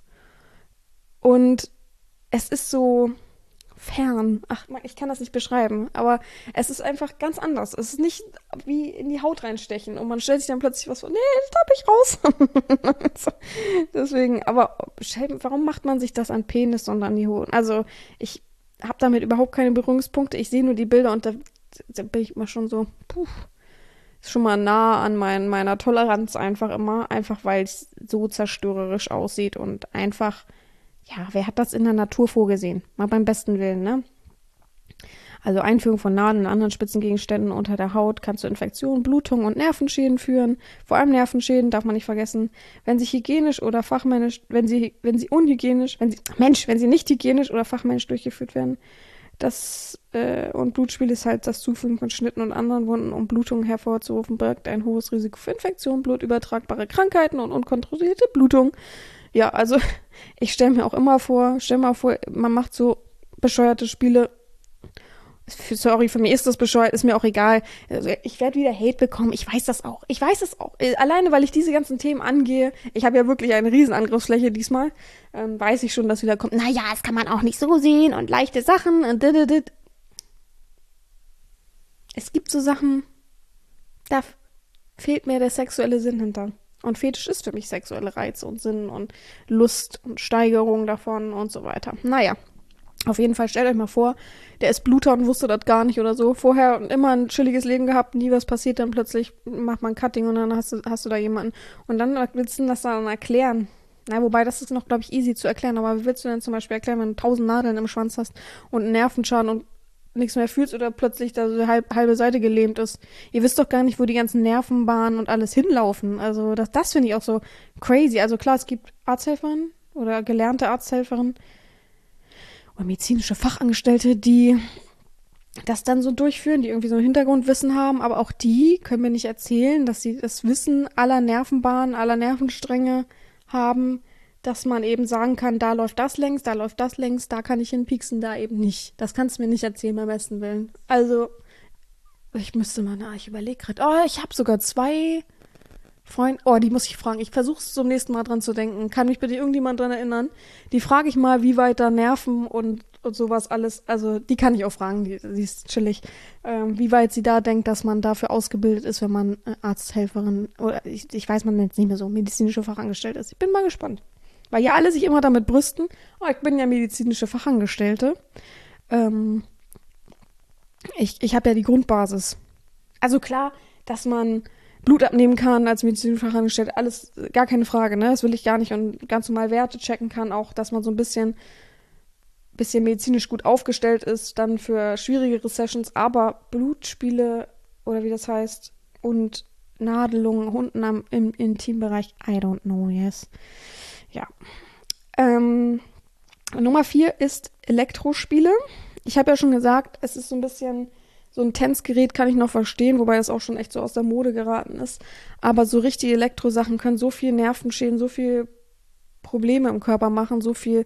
Und es ist so fern. Ach, ich kann das nicht beschreiben, aber es ist einfach ganz anders. Es ist nicht wie in die Haut reinstechen und man stellt sich dann plötzlich was vor, nee, das hab ich raus. Deswegen, aber warum macht man sich das an Penis und an die Hoden? Also, ich habe damit überhaupt keine Berührungspunkte. Ich sehe nur die Bilder und da bin ich immer schon so, ist schon mal nah an meiner Toleranz einfach immer, einfach weil es so zerstörerisch aussieht und einfach. Ja, wer hat das in der Natur vorgesehen? Mal beim besten Willen, ne? Also Einführung von Nadeln und anderen Spitzengegenständen unter der Haut kann zu Infektionen, Blutungen und Nervenschäden führen. Vor allem Nervenschäden darf man nicht vergessen. Wenn sie hygienisch oder fachmännisch, wenn sie nicht hygienisch oder fachmännisch durchgeführt werden. Und Blutspiel ist halt das Zufügen von Schnitten und anderen Wunden, um Blutungen hervorzurufen, birgt ein hohes Risiko für Infektionen, blutübertragbare Krankheiten und unkontrollierte Blutung. Ja, also ich stell mir vor, man macht so bescheuerte Spiele. Sorry, für mich ist das bescheuert, ist mir auch egal. Also ich werde wieder Hate bekommen, ich weiß das auch. Alleine, weil ich diese ganzen Themen angehe. Ich habe ja wirklich eine riesen Angriffsfläche diesmal. Weiß ich schon, dass wieder kommt, naja, das kann man auch nicht so sehen und leichte Sachen und dit. Es gibt so Sachen, da fehlt mir der sexuelle Sinn hinter. Und Fetisch ist für mich sexuelle Reize und Sinn und Lust und Steigerung davon und so weiter. Naja, Auf jeden Fall, stellt euch mal vor, der ist Bluter und wusste das gar nicht oder so. Vorher immer ein chilliges Leben gehabt, nie was passiert, dann plötzlich macht man Cutting und dann hast du da jemanden. Und dann willst du das dann erklären. Na, wobei, das ist noch, glaube ich, easy zu erklären. Aber wie willst du denn zum Beispiel erklären, wenn du 1000 Nadeln im Schwanz hast und einen Nervenschaden und nichts mehr fühlst oder plötzlich da so die halbe Seite gelähmt ist? Ihr wisst doch gar nicht, wo die ganzen Nervenbahnen und alles hinlaufen. Also das finde ich auch so crazy. Also klar, es gibt Arzthelferinnen oder gelernte Arzthelferinnen oder medizinische Fachangestellte, die das dann so durchführen, die irgendwie so ein Hintergrundwissen haben, aber auch die können mir nicht erzählen, dass sie das Wissen aller Nervenbahnen, aller Nervenstränge haben, dass man eben sagen kann, da läuft das längs, da kann ich hinpieksen, da eben nicht. Das kannst du mir nicht erzählen, beim besten Willen. Also, ich überlege gerade, oh, ich habe sogar 2 Freunde, oh, die muss ich fragen. Ich versuche es zum nächsten Mal dran zu denken. Kann mich bitte irgendjemand dran erinnern? Die frage ich mal, wie weit da Nerven und sowas alles, also die kann ich auch fragen, die ist chillig, wie weit sie da denkt, dass man dafür ausgebildet ist, wenn man Arzthelferin oder ich weiß, man nennt es nicht mehr so, medizinische Fachangestellte ist. Ich bin mal gespannt. Weil ja alle sich immer damit brüsten, oh, ich bin ja medizinische Fachangestellte. Ähm, ich habe ja die Grundbasis. Also klar, dass man Blut abnehmen kann als medizinische Fachangestellte, alles gar keine Frage, ne? Das will ich gar nicht und ganz normal Werte checken kann, auch, dass man so ein bisschen medizinisch gut aufgestellt ist, dann für schwierigere Sessions, aber Blutspiele oder wie das heißt und Nadelungen unten im Intimbereich, I don't know, yes. Ja. Nummer 4 ist Elektrospiele. Ich habe ja schon gesagt, es ist so ein bisschen, so ein Tänzgerät kann ich noch verstehen, wobei das auch schon echt so aus der Mode geraten ist. Aber so richtige Elektrosachen können so viel Nervenschäden, so viel Probleme im Körper machen, so viel.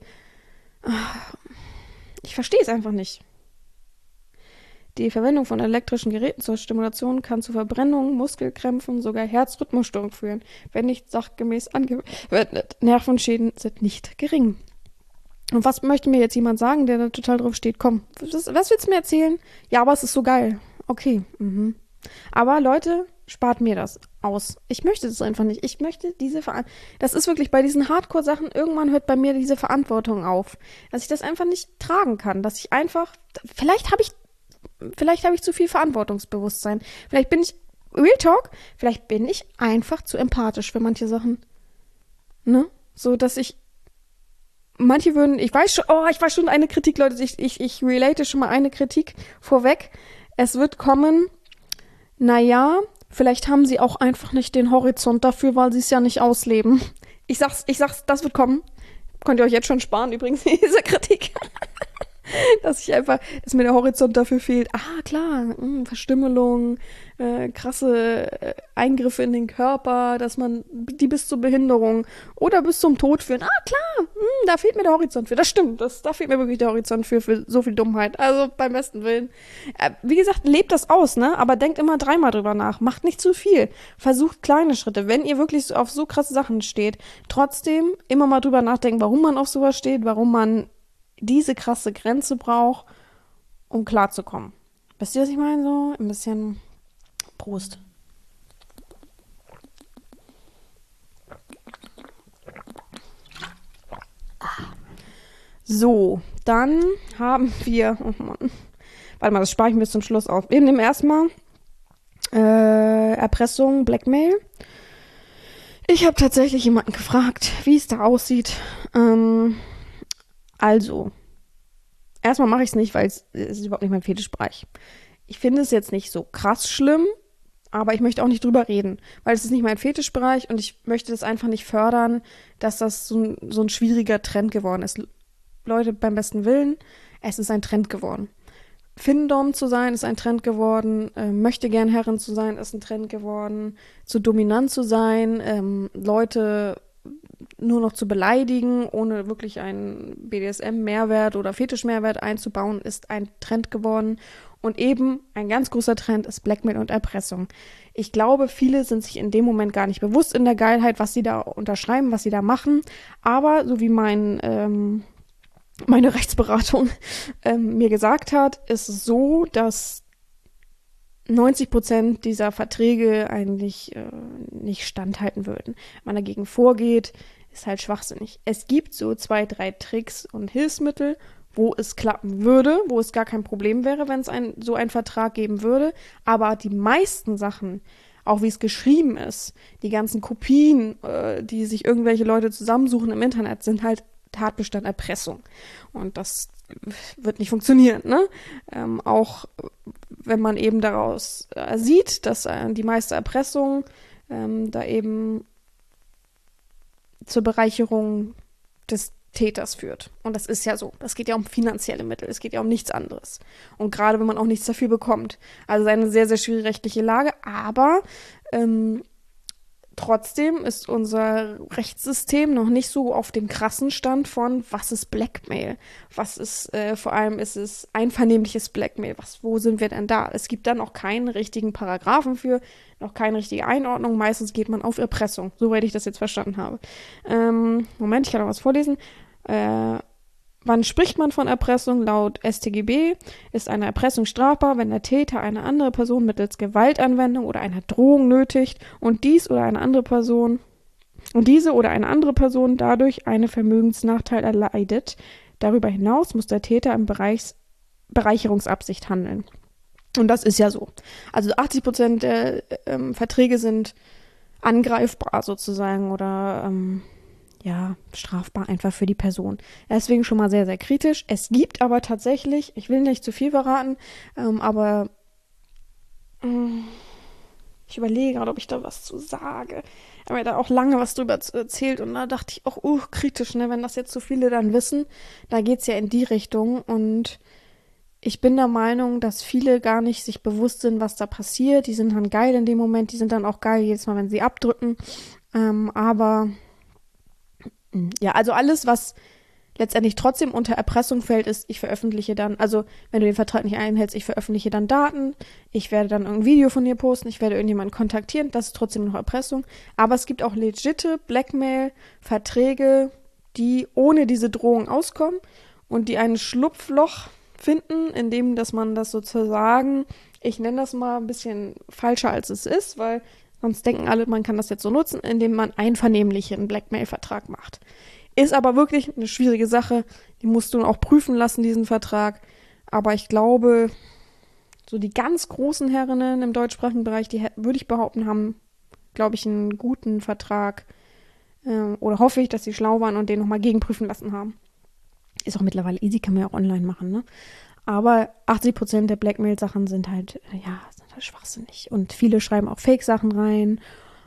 Ich verstehe es einfach nicht. Die Verwendung von elektrischen Geräten zur Stimulation kann zu Verbrennungen, Muskelkrämpfen, sogar Herzrhythmusstörungen führen, wenn nicht sachgemäß angewendet. Nervenschäden sind nicht gering. Und was möchte mir jetzt jemand sagen, der da total drauf steht? Komm, was willst du mir erzählen? Ja, aber es ist so geil. Okay. Mhm. Aber Leute, spart mir das aus. Ich möchte das einfach nicht. Ich möchte diese Verantwortung. Das ist wirklich bei diesen Hardcore-Sachen, irgendwann hört bei mir diese Verantwortung auf. Dass ich das einfach nicht tragen kann. Dass ich einfach, vielleicht habe ich zu viel Verantwortungsbewusstsein. Vielleicht bin ich, Real Talk, vielleicht bin ich einfach zu empathisch für manche Sachen. Ne? So, dass manche würden, ich weiß schon eine Kritik, Leute, ich relate schon mal eine Kritik vorweg. Es wird kommen, naja, vielleicht haben sie auch einfach nicht den Horizont dafür, weil sie es ja nicht ausleben. Ich sag's, das wird kommen. Könnt ihr euch jetzt schon sparen, übrigens, diese Kritik. Dass mir der Horizont dafür fehlt. Ah, klar, Verstümmelung, krasse Eingriffe in den Körper, dass man die bis zur Behinderung oder bis zum Tod führen. Ah, klar, da fehlt mir der Horizont für. Das stimmt, da fehlt mir wirklich der Horizont für so viel Dummheit. Also beim besten Willen. Wie gesagt, lebt das aus, ne? Aber denkt immer 3-mal drüber nach. Macht nicht zu viel. Versucht kleine Schritte. Wenn ihr wirklich auf so krasse Sachen steht, trotzdem immer mal drüber nachdenken, warum man auf sowas steht, warum man diese krasse Grenze braucht, um klarzukommen. Wisst ihr, was ich meine? So ein bisschen Prost. So, dann haben wir, oh Mann, warte mal, das spare ich mir bis zum Schluss auf. Wir nehmen erstmal Erpressung, Blackmail. Ich habe tatsächlich jemanden gefragt, wie es da aussieht. Also, erstmal mache ich es nicht, weil es ist überhaupt nicht mein Fetischbereich. Ich finde es jetzt nicht so krass schlimm, aber ich möchte auch nicht drüber reden, weil es ist nicht mein Fetischbereich und ich möchte das einfach nicht fördern, dass das so ein schwieriger Trend geworden ist. Leute, beim besten Willen, es ist ein Trend geworden. Findom zu sein ist ein Trend geworden, möchte gern Herrin zu sein ist ein Trend geworden, zu dominant zu sein, Leute nur noch zu beleidigen, ohne wirklich einen BDSM-Mehrwert oder Fetisch-Mehrwert einzubauen, ist ein Trend geworden. Und eben ein ganz großer Trend ist Blackmail und Erpressung. Ich glaube, viele sind sich in dem Moment gar nicht bewusst in der Geilheit, was sie da unterschreiben, was sie da machen. Aber so wie meine Rechtsberatung mir gesagt hat, ist es so, dass 90% dieser Verträge eigentlich nicht standhalten würden. Wenn man dagegen vorgeht, ist halt schwachsinnig. Es gibt so 2, 3 Tricks und Hilfsmittel, wo es klappen würde, wo es gar kein Problem wäre, wenn es so einen Vertrag geben würde. Aber die meisten Sachen, auch wie es geschrieben ist, die ganzen Kopien, die sich irgendwelche Leute zusammensuchen im Internet, sind halt Tatbestand Erpressung. Und das wird nicht funktionieren, ne? Auch wenn man eben daraus sieht, dass die meiste Erpressung da eben zur Bereicherung des Täters führt. Und das ist ja so. Das geht ja um finanzielle Mittel. Es geht ja um nichts anderes. Und gerade wenn man auch nichts dafür bekommt. Also eine sehr, sehr schwierige rechtliche Lage. Aber trotzdem ist unser Rechtssystem noch nicht so auf dem krassen Stand von, was ist Blackmail? Was ist, vor allem ist es einvernehmliches Blackmail? Wo sind wir denn da? Es gibt da noch keinen richtigen Paragraphen für, noch keine richtige Einordnung. Meistens geht man auf Erpressung, soweit ich das jetzt verstanden habe. Moment, ich kann noch was vorlesen. Wann spricht man von Erpressung? Laut StGB ist eine Erpressung strafbar, wenn der Täter eine andere Person mittels Gewaltanwendung oder einer Drohung nötigt und diese oder eine andere Person dadurch einen Vermögensnachteil erleidet. Darüber hinaus muss der Täter im Bereicherungsabsicht handeln. Und das ist ja so. Also 80% der Verträge sind angreifbar sozusagen oder strafbar einfach für die Person. Deswegen schon mal sehr, sehr kritisch. Es gibt aber tatsächlich, ich will nicht zu viel verraten, aber ich überlege gerade, ob ich da was zu sage. Ich habe mir da auch lange was drüber erzählt und da dachte ich auch, kritisch, ne, wenn das jetzt so viele dann wissen, da geht's ja in die Richtung und ich bin der Meinung, dass viele gar nicht sich bewusst sind, was da passiert. Die sind dann geil in dem Moment, die sind dann auch geil jedes Mal, wenn sie abdrücken, aber ja, also alles, was letztendlich trotzdem unter Erpressung fällt, ist, ich veröffentliche dann, also wenn du den Vertrag nicht einhältst, ich veröffentliche dann Daten, ich werde dann ein Video von dir posten, ich werde irgendjemanden kontaktieren, das ist trotzdem noch Erpressung. Aber es gibt auch legitime Blackmail-Verträge, die ohne diese Drohung auskommen und die ein Schlupfloch finden, indem, dass man das sozusagen, ich nenne das mal ein bisschen falscher als es ist, weil sonst denken alle, man kann das jetzt so nutzen, indem man einvernehmlichen Blackmail-Vertrag macht. Ist aber wirklich eine schwierige Sache. Die musst du auch prüfen lassen, diesen Vertrag. Aber ich glaube, so die ganz großen Herrinnen im deutschsprachigen Bereich, die würde ich behaupten, haben, glaube ich, einen guten Vertrag. Oder hoffe ich, dass sie schlau waren und den nochmal gegenprüfen lassen haben. Ist auch mittlerweile easy, kann man ja auch online machen, ne? Aber 80% der Blackmail-Sachen sind halt schwachsinnig. Und viele schreiben auch Fake-Sachen rein.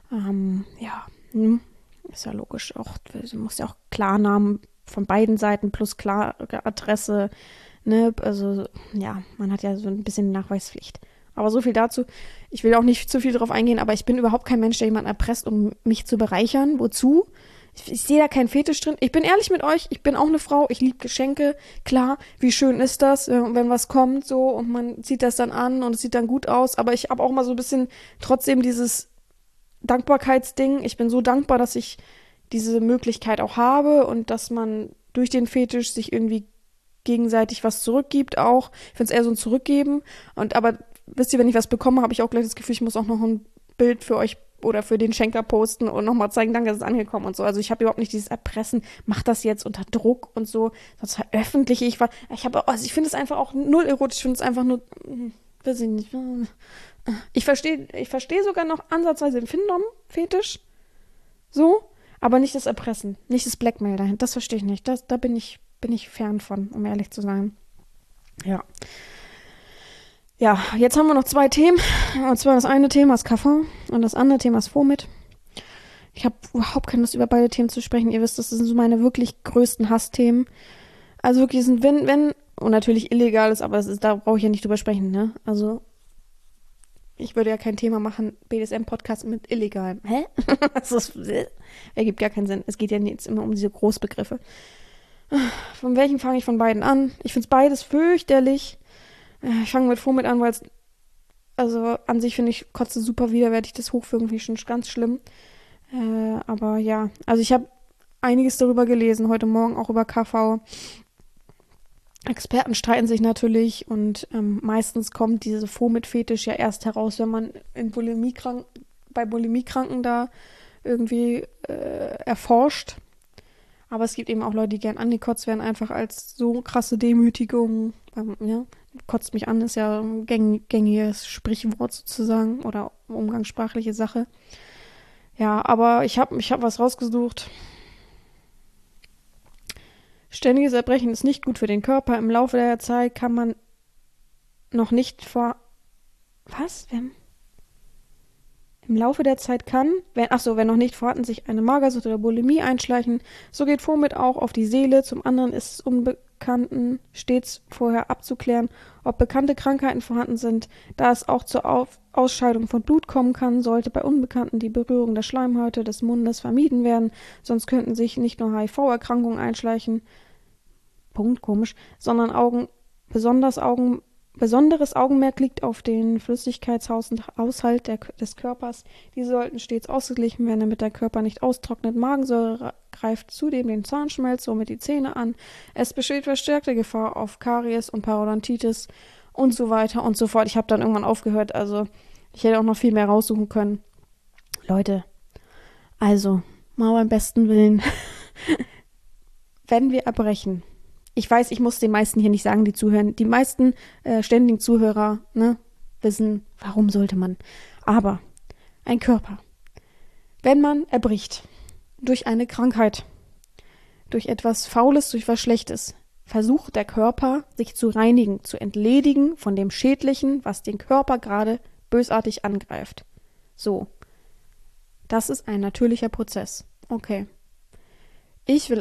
Ist ja logisch. Auch, du musst ja auch Klarnamen von beiden Seiten plus klare Adresse. Ne? Also, ja, man hat ja so ein bisschen Nachweispflicht. Aber so viel dazu. Ich will auch nicht zu viel drauf eingehen, aber ich bin überhaupt kein Mensch, der jemanden erpresst, um mich zu bereichern. Wozu? Ich sehe da keinen Fetisch drin. Ich bin ehrlich mit euch, ich bin auch eine Frau, ich liebe Geschenke. Klar, wie schön ist das, wenn was kommt so und man zieht das dann an und es sieht dann gut aus. Aber ich habe auch mal so ein bisschen trotzdem dieses Dankbarkeitsding. Ich bin so dankbar, dass ich diese Möglichkeit auch habe und dass man durch den Fetisch sich irgendwie gegenseitig was zurückgibt auch. Ich finde es eher so ein Zurückgeben. Aber wisst ihr, wenn ich was bekomme, habe ich auch gleich das Gefühl, ich muss auch noch ein Bild für euch oder für den Schenker posten und nochmal zeigen, danke, dass es angekommen und so. Also ich habe überhaupt nicht dieses Erpressen, mach das jetzt unter Druck und so, sonst veröffentliche ich was. Ich finde es einfach auch null erotisch, ich finde es einfach nur, weiß ich nicht. Ich verstehe sogar noch ansatzweise den Fetisch, so, aber nicht das Erpressen, nicht das Blackmail dahin, das verstehe ich nicht. Da bin ich fern von, um ehrlich zu sein. Ja. Ja, jetzt haben wir noch 2 Themen. Und zwar das eine Thema ist KV und das andere Thema ist Vomit. Ich habe überhaupt keine Lust, über beide Themen zu sprechen. Ihr wisst, das sind so meine wirklich größten Hassthemen. Also wirklich sind, wenn, und natürlich illegal ist, aber da brauche ich ja nicht drüber sprechen, ne? Also, ich würde ja kein Thema machen, BDSM-Podcast mit illegalem. Hä? Das ergibt gar keinen Sinn. Es geht ja jetzt immer um diese Großbegriffe. Von welchem fange ich von beiden an? Ich finde es beides fürchterlich. Ich fange mit Vomit an, weil es, also an sich finde ich Kotze super widerwärtig, das Hochwürgen finde ich schon ganz schlimm. Aber ja, also ich habe einiges darüber gelesen, heute Morgen auch über KV. Experten streiten sich natürlich und meistens kommt diese Vomit-Fetisch ja erst heraus, wenn man bei Bulimiekranken da irgendwie erforscht. Aber es gibt eben auch Leute, die gern angekotzt werden, einfach als so krasse Demütigung. Ja, kotzt mich an, ist ja ein gängiges Sprichwort sozusagen oder umgangssprachliche Sache. Ja, aber ich hab was rausgesucht. Ständiges Erbrechen ist nicht gut für den Körper. Im Laufe der Zeit kann man noch nicht vor... Was? Im Laufe der Zeit kann, wenn noch nicht vorhanden, sich eine Magersucht oder Bulimie einschleichen, so geht Vomit auch auf die Seele. Zum anderen ist es Unbekannten stets vorher abzuklären, ob bekannte Krankheiten vorhanden sind, da es auch zur Ausscheidung von Blut kommen kann, sollte bei Unbekannten die Berührung der Schleimhäute des Mundes vermieden werden, sonst könnten sich nicht nur HIV-Erkrankungen einschleichen, Punkt, komisch, sondern besonderes Augenmerk liegt auf den Flüssigkeitshaushalt des Körpers. Diese sollten stets ausgeglichen werden, damit der Körper nicht austrocknet. Magensäure greift zudem den Zahnschmelz, somit die Zähne an. Es besteht verstärkte Gefahr auf Karies und Parodontitis und so weiter und so fort. Ich habe dann irgendwann aufgehört, also ich hätte auch noch viel mehr raussuchen können. Leute, also mal beim besten Willen, wenn wir erbrechen. Ich weiß, ich muss den meisten hier nicht sagen, die zuhören. Die meisten ständigen Zuhörer, ne, wissen, warum sollte man. Aber ein Körper, wenn man erbricht durch eine Krankheit, durch etwas Faules, durch was Schlechtes, versucht der Körper, sich zu reinigen, zu entledigen von dem Schädlichen, was den Körper gerade bösartig angreift. So. Das ist ein natürlicher Prozess. Okay. Ich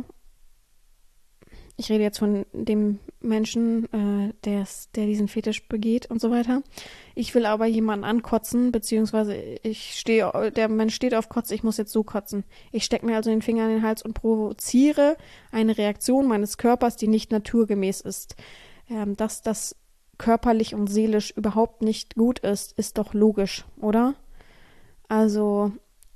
rede jetzt von dem Menschen, der diesen Fetisch begeht und so weiter. Ich will aber jemanden ankotzen, beziehungsweise der Mensch steht auf Kotze, ich muss jetzt so kotzen. Ich stecke mir also den Finger in den Hals und provoziere eine Reaktion meines Körpers, die nicht naturgemäß ist. Dass das körperlich und seelisch überhaupt nicht gut ist doch logisch, oder? Also,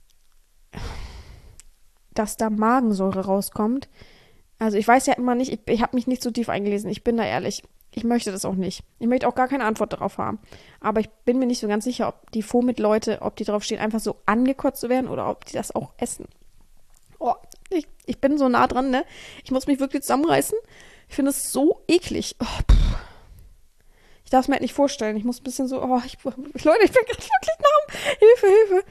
dass da Magensäure rauskommt. Also ich weiß ja immer nicht, ich habe mich nicht so tief eingelesen, ich bin da ehrlich. Ich möchte das auch nicht. Ich möchte auch gar keine Antwort darauf haben. Aber ich bin mir nicht so ganz sicher, ob die Vomit-Leute, ob die drauf stehen, einfach so angekotzt zu werden oder ob die das auch essen. Oh, ich bin so nah dran, ne? Ich muss mich wirklich zusammenreißen. Ich finde es so eklig. Oh, ich darf es mir halt nicht vorstellen. Ich muss ein bisschen so, Leute, ich bin gerade wirklich nah. Hilfe, Hilfe.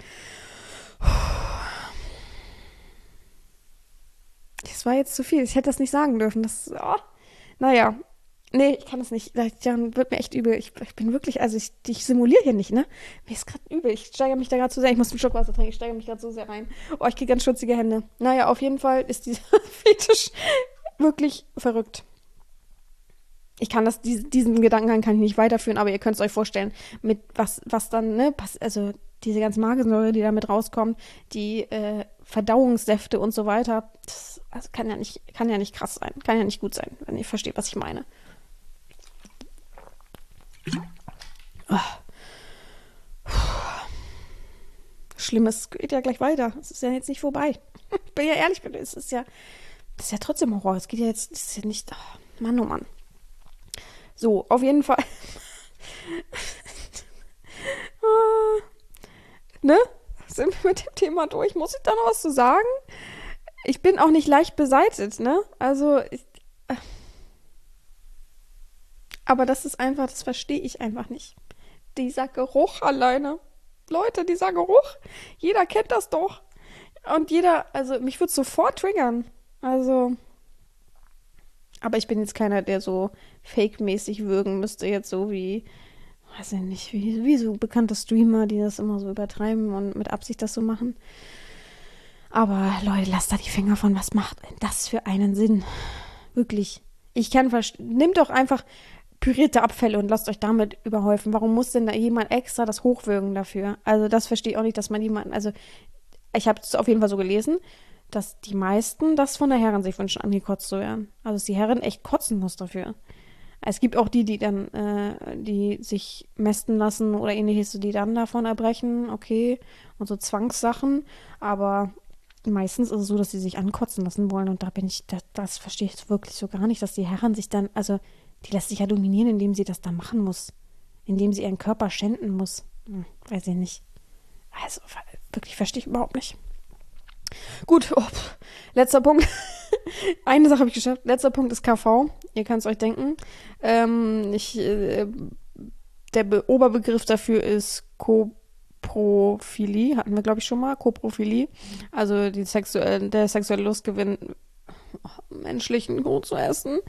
Das war jetzt zu viel. Ich hätte das nicht sagen dürfen. Naja. Nee, ich kann das nicht. Dann wird mir echt übel. Ich bin wirklich, also ich simuliere hier nicht, ne? Mir ist gerade übel. Ich steigere mich da gerade zu sehr. Ich muss einen Schluck Wasser trinken. Ich steigere mich gerade so sehr rein. Oh, ich kriege ganz schwitzige Hände. Naja, auf jeden Fall ist dieser Fetisch wirklich verrückt. Ich kann diesen Gedankengang kann ich nicht weiterführen, aber ihr könnt es euch vorstellen, mit was dann, ne, also diese ganze Magensäure, die da mit rauskommt, die Verdauungssäfte und so weiter, das kann ja nicht krass sein, kann ja nicht gut sein, wenn ihr versteht, was ich meine. Schlimmes geht ja gleich weiter. Es ist ja jetzt nicht vorbei. Ich bin ja ehrlich, es ist ja trotzdem Horror. Es geht ja jetzt, es ist ja nicht, Mann, oh Mann. So, auf jeden Fall. Ne? Sind wir mit dem Thema durch? Muss ich da noch was zu sagen? Ich bin auch nicht leicht beseitigt, ne? Also, aber das ist einfach, das verstehe ich einfach nicht. Dieser Geruch alleine. Leute, dieser Geruch. Jeder kennt das doch. Und also mich würde es sofort triggern. Also, aber ich bin jetzt keiner, der so fake-mäßig würgen müsste, jetzt so wie, weiß ich nicht, wie so bekannte Streamer, die das immer so übertreiben und mit Absicht das so machen. Aber Leute, lasst da die Finger von, was macht denn das für einen Sinn? Wirklich. Nehmt doch einfach pürierte Abfälle und lasst euch damit überhäufen. Warum muss denn da jemand extra das hochwürgen dafür? Also das verstehe ich auch nicht, dass man jemanden, also ich habe es auf jeden Fall so gelesen, dass die meisten das von der Herren sich wünschen, angekotzt zu werden. Also dass die Herren echt kotzen muss dafür. Es gibt auch die dann, die sich mästen lassen oder ähnliches, die dann davon erbrechen, okay, und so Zwangssachen, aber meistens ist es so, dass sie sich ankotzen lassen wollen und das verstehe ich wirklich so gar nicht, dass die Herren sich dann, also die lässt sich ja dominieren, indem sie das da machen muss, indem sie ihren Körper schänden muss. Weiß ich nicht. Also wirklich verstehe ich überhaupt nicht. Gut, letzter Punkt. Eine Sache habe ich geschafft. Letzter Punkt ist KV. Ihr könnt es euch denken. Der Oberbegriff dafür ist Koprophilie. Hatten wir, glaube ich, schon mal. Koprophilie. Also der sexuelle Lustgewinn, menschlichen Kot zu essen.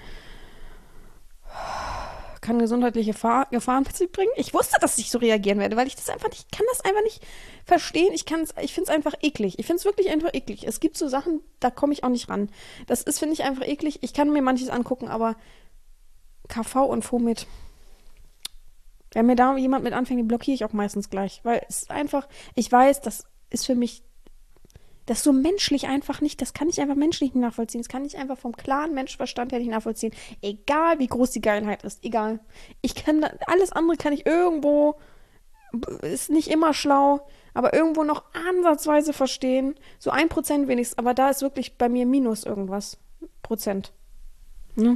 Kann gesundheitliche Gefahren mit sich bringen. Ich wusste, dass ich so reagieren werde, weil ich kann das einfach nicht verstehen. Ich finde es einfach eklig. Ich finde es wirklich einfach eklig. Es gibt so Sachen, da komme ich auch nicht ran. Finde ich einfach eklig. Ich kann mir manches angucken, aber KV und Fomit, wenn mir da jemand mit anfängt, den blockiere ich auch meistens gleich. Weil es ist einfach, ich weiß, das ist für mich, das ist so menschlich einfach nicht, das kann ich einfach menschlich nicht nachvollziehen. Das kann ich einfach vom klaren Menschenverstand her nicht nachvollziehen. Egal, wie groß die Geilheit ist. Egal. Alles andere kann ich irgendwo, ist nicht immer schlau, aber irgendwo noch ansatzweise verstehen. So 1% wenigstens, aber da ist wirklich bei mir minus irgendwas. Prozent. Ne?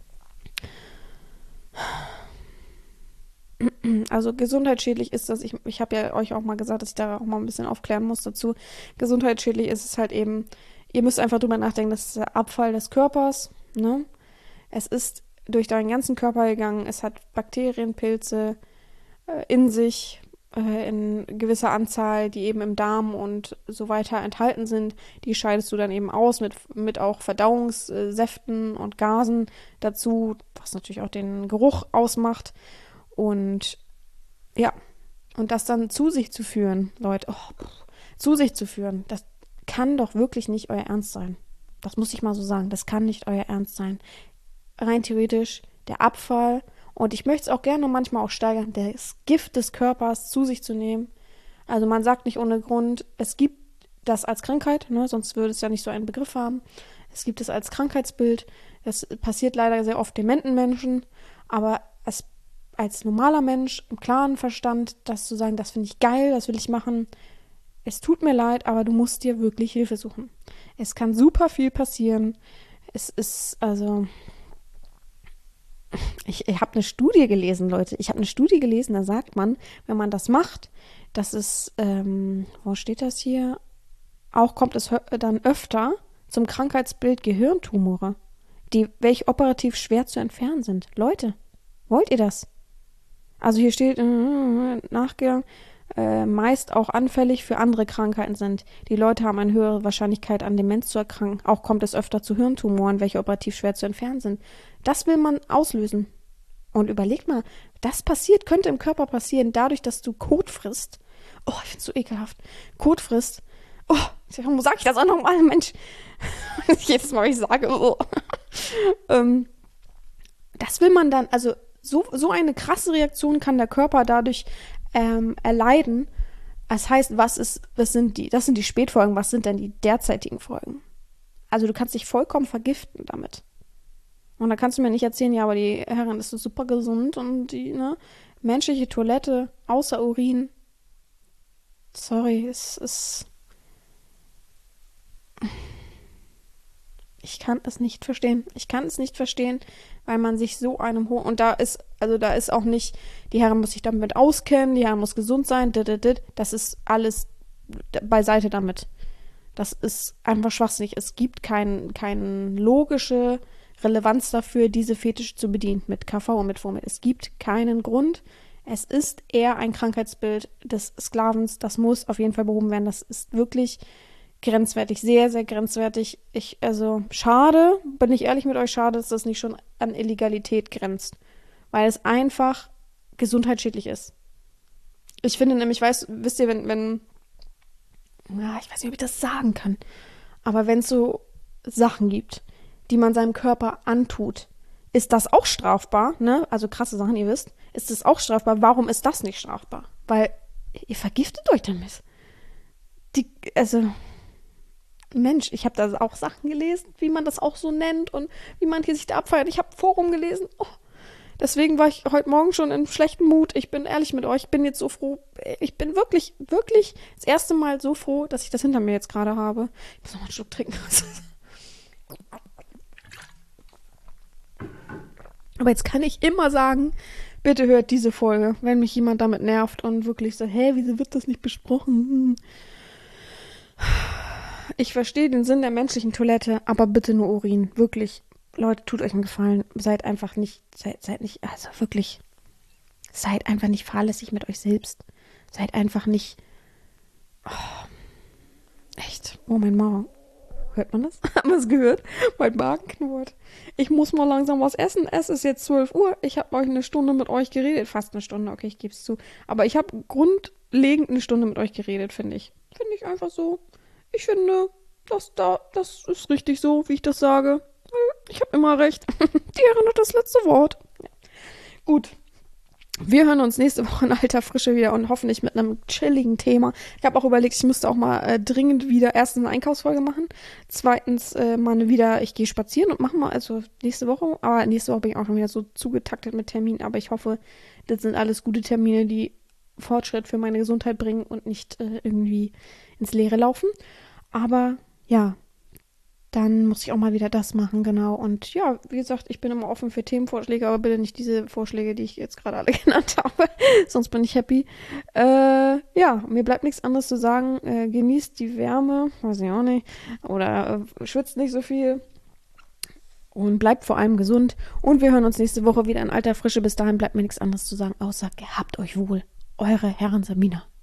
Also gesundheitsschädlich ist das, ich habe ja euch auch mal gesagt, dass ich da auch mal ein bisschen aufklären muss dazu. Gesundheitsschädlich ist es halt eben, ihr müsst einfach drüber nachdenken, das ist der Abfall des Körpers, ne? Es ist durch deinen ganzen Körper gegangen, es hat Bakterien, Pilze in sich, in gewisser Anzahl, die eben im Darm und so weiter enthalten sind. Die scheidest du dann eben aus mit auch Verdauungssäften und Gasen dazu, was natürlich auch den Geruch ausmacht. Und ja, und das dann zu sich zu führen, Leute, zu sich zu führen, das kann doch wirklich nicht euer Ernst sein. Das muss ich mal so sagen, das kann nicht euer Ernst sein. Rein theoretisch, der Abfall, und ich möchte es auch gerne manchmal auch steigern, das Gift des Körpers zu sich zu nehmen. Also man sagt nicht ohne Grund, es gibt das als Krankheit, ne, sonst würde es ja nicht so einen Begriff haben. Es gibt es als Krankheitsbild. Das passiert leider sehr oft dementen Menschen, aber es als normaler Mensch im klaren Verstand, das zu sagen, das finde ich geil, das will ich machen. Es tut mir leid, aber du musst dir wirklich Hilfe suchen. Es kann super viel passieren. Es ist, also, ich habe eine Studie gelesen, Leute. Ich habe eine Studie gelesen, da sagt man, wenn man das macht, das ist, wo steht das hier? Auch kommt es dann öfter zum Krankheitsbild Gehirntumore, welche operativ schwer zu entfernen sind. Leute, wollt ihr das? Also hier steht, nachgegangen, meist auch anfällig für andere Krankheiten sind. Die Leute haben eine höhere Wahrscheinlichkeit, an Demenz zu erkranken. Auch kommt es öfter zu Hirntumoren, welche operativ schwer zu entfernen sind. Das will man auslösen. Und überlegt mal, könnte im Körper passieren, dadurch, dass du Kot frisst. Oh, ich finde es so ekelhaft. Kot frisst. Oh, warum sage ich das auch nochmal, Mensch? Jedes Mal, wenn ich sage, oh. Das will man dann, also so eine krasse Reaktion kann der Körper dadurch erleiden. Das heißt, das sind die Spätfolgen, was sind denn die derzeitigen Folgen? Also du kannst dich vollkommen vergiften damit. Und da kannst du mir nicht erzählen, ja, aber die Herren ist so super gesund und die, ne, menschliche Toilette, außer Urin. Sorry, es ist. Ich kann es nicht verstehen. Ich kann es nicht verstehen, weil man sich so einem hohen. Und da ist auch nicht, die Herren muss sich damit auskennen, die Herren muss gesund sein, das ist alles beiseite damit. Das ist einfach schwachsinnig. Es gibt keine logische Relevanz dafür, diese Fetische zu bedienen mit KV und mit Fomit. Es gibt keinen Grund. Es ist eher ein Krankheitsbild des Sklavens. Das muss auf jeden Fall behoben werden. Das ist wirklich grenzwertig, sehr, sehr grenzwertig. Schade, bin ich ehrlich mit euch, schade, dass das nicht schon an Illegalität grenzt. Weil es einfach gesundheitsschädlich ist. Ich finde nämlich, wisst ihr, wenn ich weiß nicht, ob ich das sagen kann, aber wenn es so Sachen gibt, die man seinem Körper antut, ist das auch strafbar, ne? Also krasse Sachen, ihr wisst, ist das auch strafbar. Warum ist das nicht strafbar? Weil ihr vergiftet euch damit. Mensch, ich habe da auch Sachen gelesen, wie man das auch so nennt und wie man hier sich da abfeiert. Ich habe Forum gelesen. Oh. Deswegen war ich heute Morgen schon in schlechtem Mut. Ich bin ehrlich mit euch, ich bin jetzt so froh. Ich bin wirklich, wirklich das erste Mal so froh, dass ich das hinter mir jetzt gerade habe. Ich muss noch mal einen Schluck trinken. Aber jetzt kann ich immer sagen, bitte hört diese Folge, wenn mich jemand damit nervt und wirklich sagt, wieso wird das nicht besprochen? Ich verstehe den Sinn der menschlichen Toilette, aber bitte nur Urin. Wirklich. Leute, tut euch einen Gefallen. Seid einfach nicht, seid nicht, also wirklich, seid einfach nicht fahrlässig mit euch selbst. Seid einfach nicht, echt. Oh, mein Magen. Hört man das? Hat man es gehört? Mein Magen knurrt. Ich muss mal langsam was essen. Es ist jetzt 12 Uhr. Ich habe euch eine Stunde mit euch geredet. Fast eine Stunde, okay, ich gebe es zu. Aber ich habe grundlegend eine Stunde mit euch geredet, finde ich. Finde ich einfach so. Ich finde, das ist richtig so, wie ich das sage. Ich habe immer recht. Die Herren hat das letzte Wort. Ja. Gut. Wir hören uns nächste Woche in alter Frische wieder und hoffentlich mit einem chilligen Thema. Ich habe auch überlegt, ich müsste auch mal dringend wieder erstens eine Einkaufsfolge machen. Zweitens ich gehe spazieren und mache mal, also nächste Woche. Aber nächste Woche bin ich auch schon wieder so zugetaktet mit Terminen. Aber ich hoffe, das sind alles gute Termine, die Fortschritt für meine Gesundheit bringen und nicht irgendwie ins Leere laufen. Aber ja, dann muss ich auch mal wieder das machen, genau. Und ja, wie gesagt, ich bin immer offen für Themenvorschläge, aber bitte nicht diese Vorschläge, die ich jetzt gerade alle genannt habe. Sonst bin ich happy. Ja, mir bleibt nichts anderes zu sagen. Genießt die Wärme, weiß ich auch nicht. Oder schwitzt nicht so viel. Und bleibt vor allem gesund. Und wir hören uns nächste Woche wieder in alter Frische. Bis dahin bleibt mir nichts anderes zu sagen, außer gehabt euch wohl. Eure Herren Samina.